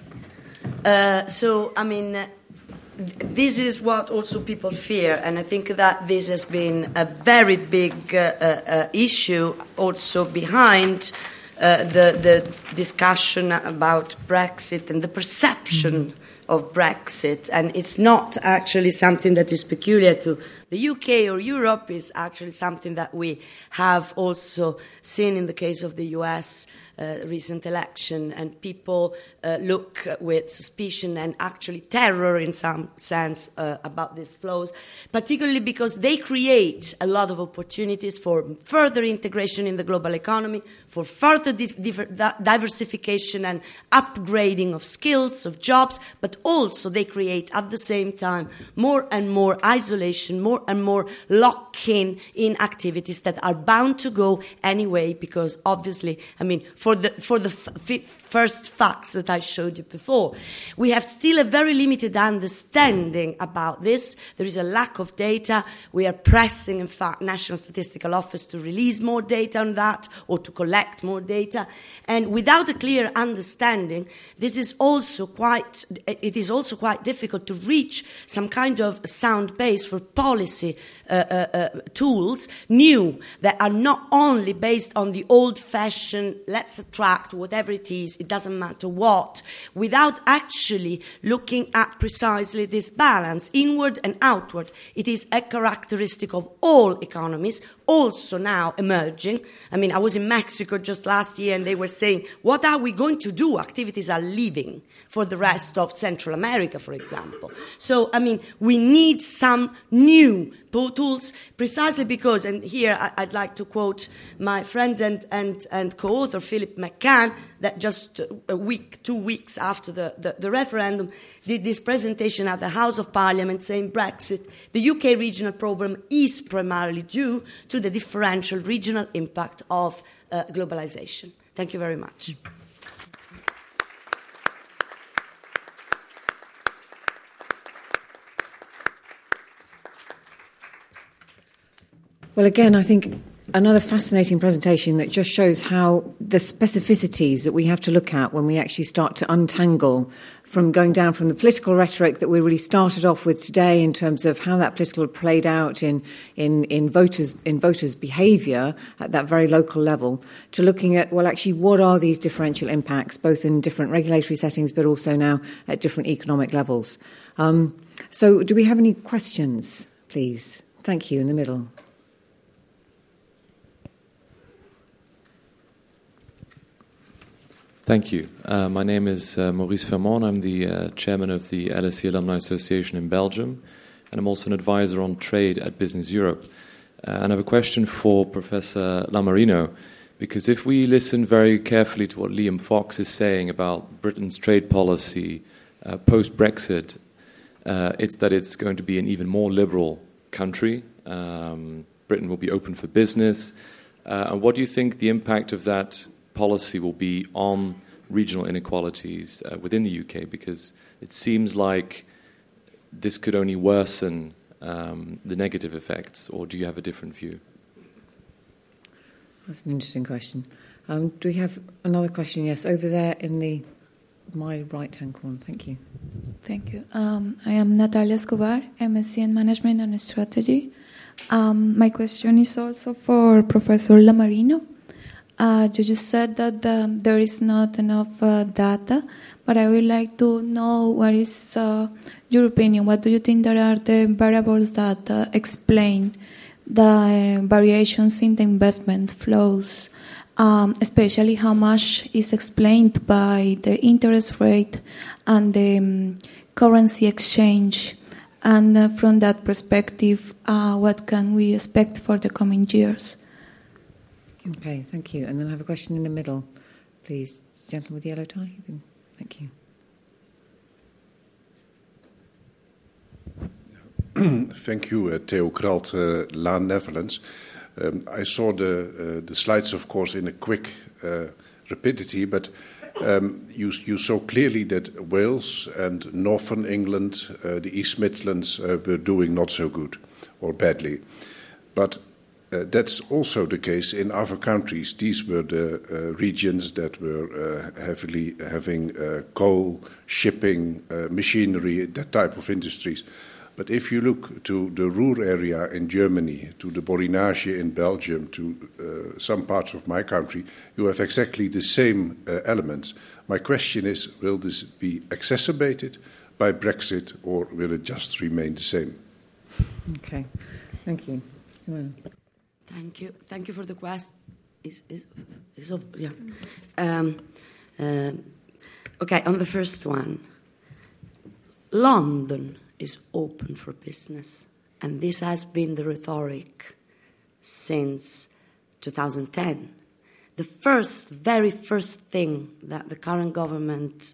This is what also people fear, and I think that this has been a very big issue also behind the discussion about Brexit and the perception of Brexit. And it's not actually something that is peculiar to the UK or Europe. It's actually something that we have also seen in the case of the US recent election, and people look with suspicion and actually terror in some sense about these flows, particularly because they create a lot of opportunities for further integration in the global economy, for further diversification and upgrading of skills, of jobs, but also they create at the same time more and more isolation, more and more lock-in in activities that are bound to go anyway, because obviously, for the first facts that I showed you before, we have still a very limited understanding about this. There is a lack of data. We are pressing, in fact, National Statistical Office to release more data on that or to collect more data. And without a clear understanding, this is also quite it is also quite difficult to reach some kind of sound base for policy tools, new, that are not only based on the old-fashioned, let's attract whatever it is, it doesn't matter what, without actually looking at precisely this balance, inward and outward. It is a characteristic of all economies, also now emerging. I mean, I was in Mexico just last year and they were saying, what are we going to do? Activities are leaving for the rest of Central America, for example. So, I mean, we need some new tools precisely because, and here I'd like to quote my friend and co-author Philip McCann, that just 2 weeks after the referendum did this presentation at the House of Parliament saying Brexit, the UK regional problem is primarily due to the differential regional impact of globalization. Thank you very much. Well, again, I think another fascinating presentation that just shows how the specificities that we have to look at when we actually start to untangle from going down from the political rhetoric that we really started off with today in terms of how that political played out in voters' behaviour at that very local level, to looking at, well, actually, what are these differential impacts, both in different regulatory settings but also now at different economic levels. So do we have any questions, please? Thank you, in the middle. Thank you. My name is Maurice Vermont. I'm the chairman of the LSE Alumni Association in Belgium, and I'm also an advisor on trade at Business Europe. And I have a question for Professor Lamarino, because if we listen very carefully to what Liam Fox is saying about Britain's trade policy post-Brexit, it's that it's going to be an even more liberal country. Britain will be open for business. And what do you think the impact of that policy will be on regional inequalities within the UK? Because it seems like this could only worsen the negative effects, or do you have a different view? That's an interesting question. Do we have another question? Yes, over there in my right-hand corner. Thank you. Thank you. I am Natalia Escobar, MSc in Management and Strategy. My question is also for Professor Lamarino. You just said that there is not enough data, but I would like to know what is your opinion. What do you think that are the variables that explain the variations in the investment flows, especially how much is explained by the interest rate and the currency exchange? And from that perspective, what can we expect for the coming years? Okay, thank you. And then I have a question in the middle, please. Gentleman with the yellow tie. Thank you. Thank you, Theo Kralt, Laan Netherlands. I saw the slides, of course, in a quick rapidity, but you saw clearly that Wales and Northern England, the East Midlands, were doing not so good or badly. But that's also the case in other countries. These were the regions that were heavily having coal, shipping, machinery, that type of industries. But if you look to the Ruhr area in Germany, to the Borinage in Belgium, to some parts of my country, you have exactly the same elements. My question is, will this be exacerbated by Brexit, or will it just remain the same? Okay, thank you. Simona. Thank you for the question. Okay, on the first one, London is open for business, and this has been the rhetoric since 2010. The very first thing that the current government,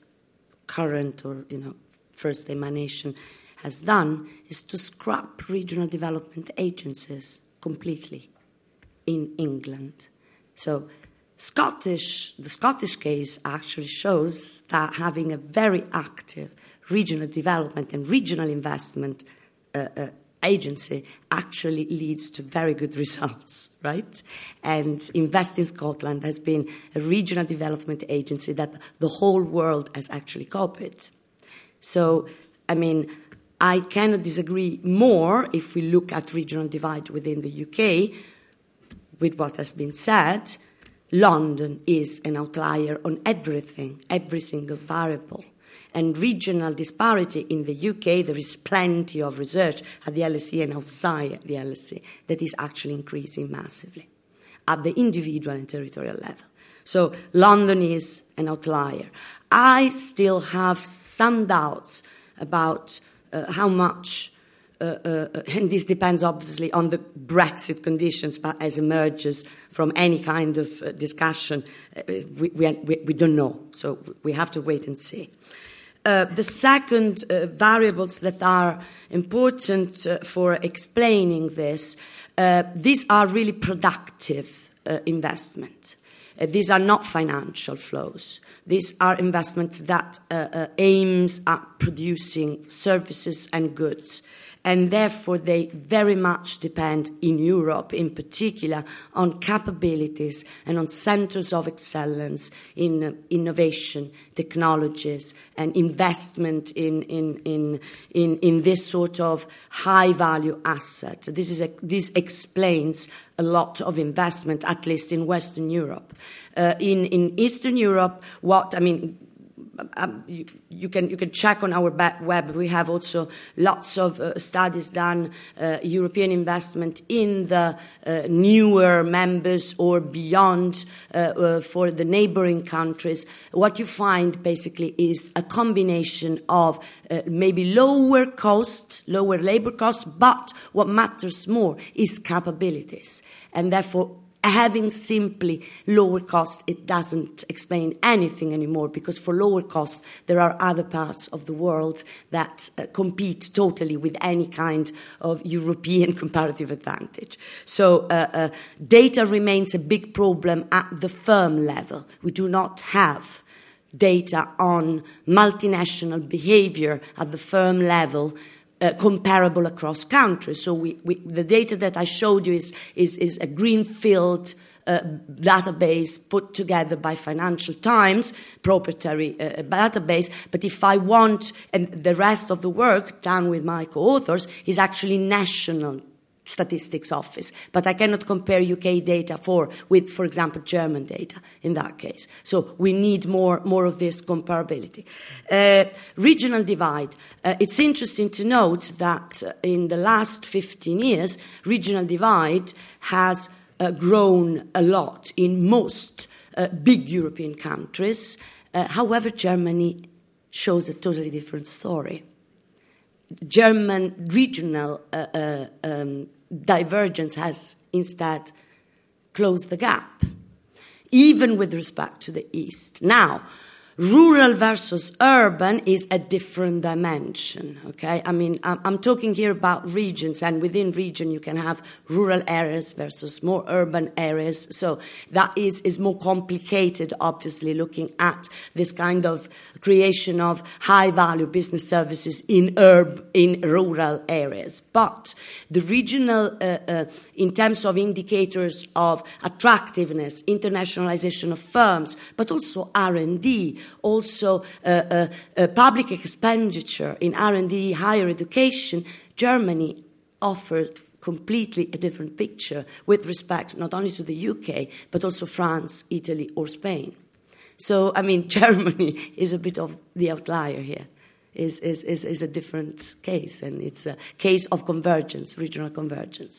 first emanation, has done is to scrap regional development agencies completely in England. So the Scottish case actually shows that having a very active regional development and regional investment agency actually leads to very good results, right? And Invest in Scotland has been a regional development agency that the whole world has actually copied. So, I mean, I cannot disagree more if we look at regional divide within the UK with what has been said. London is an outlier on everything, every single variable. And regional disparity in the UK, there is plenty of research at the LSE and outside the LSE that is actually increasing massively at the individual and territorial level. So London is an outlier. I still have some doubts about how much, and this depends obviously on the Brexit conditions, but as emerges from any kind of discussion, we don't know. So we have to wait and see. The second variables that are important for explaining this, these are really productive investment. These are not financial flows. These are investments that aims at producing services and goods. And therefore, they very much depend, in Europe in particular, on capabilities and on centers of excellence in innovation, technologies, and investment in this sort of high-value asset. This explains a lot of investment, at least in Western Europe. In Eastern Europe, you can check on our web. We have also lots of studies done, European investment in the newer members or beyond for the neighboring countries. What you find basically is a combination of maybe lower labor costs, but what matters more is capabilities. And therefore, having simply lower cost, it doesn't explain anything anymore, because for lower cost, there are other parts of the world that compete totally with any kind of European comparative advantage. So data remains a big problem at the firm level. We do not have data on multinational behavior at the firm level comparable across countries. So the data that I showed you is a greenfield database put together by Financial Times, proprietary database. But if I want, and the rest of the work done with my co-authors is actually national statistics office, but I cannot compare UK data with, for example, German data in that case. So we need more of this comparability. Regional divide. It's interesting to note that in the last 15 years, regional divide has grown a lot in most big European countries. However, Germany shows a totally different story. German regional divergence has instead closed the gap, even with respect to the East. Now, rural versus urban is a different dimension, okay? I mean, I'm talking here about regions, and within region you can have rural areas versus more urban areas. So that is more complicated, obviously, looking at this kind of creation of high-value business services in rural areas. But the regional, in terms of indicators of attractiveness, internationalization of firms, but also R&D, also public expenditure in R&D, higher education, Germany offers completely a different picture with respect not only to the UK, but also France, Italy, or Spain. So, I mean, Germany is a bit of the outlier here, is a different case, and it's a case of convergence, regional convergence.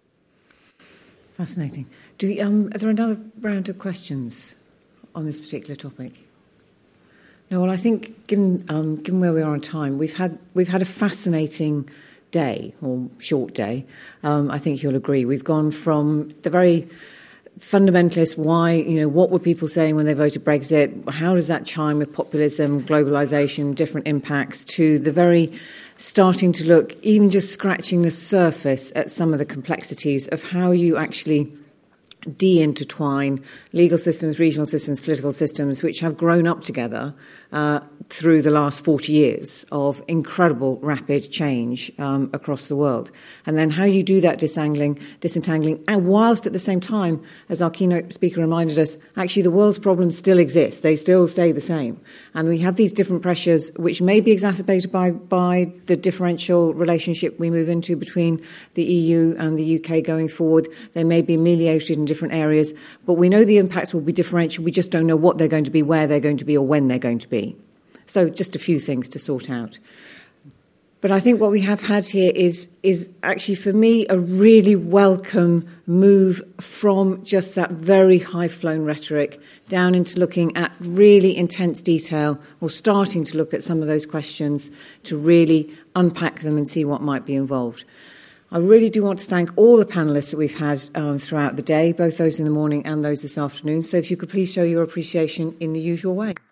Fascinating. Are there another round of questions on this particular topic? No, well, I think given where we are on time, we've had a fascinating day, or short day. I think you'll agree. We've gone from the very fundamentalist, what were people saying when they voted Brexit? How does that chime with populism, globalisation, different impacts, to the very starting to look, even just scratching the surface at some of the complexities of how you actually de-intertwine legal systems, regional systems, political systems, which have grown up together through the last 40 years of incredible rapid change across the world. And then how you do that disentangling, and whilst at the same time, as our keynote speaker reminded us, actually the world's problems still exist. They still stay the same. And we have these different pressures which may be exacerbated by the differential relationship we move into between the EU and the UK going forward. They may be ameliorated in different areas, but we know the impacts will be differential. We just don't know what they're going to be, where they're going to be, or when they're going to be. So just a few things to sort out. But I think what we have had here is actually, for me, a really welcome move from just that very high-flown rhetoric down into looking at really intense detail, or starting to look at some of those questions to really unpack them and see what might be involved. I really do want to thank all the panellists that we've had throughout the day, both those in the morning and those this afternoon. So if you could please show your appreciation in the usual way.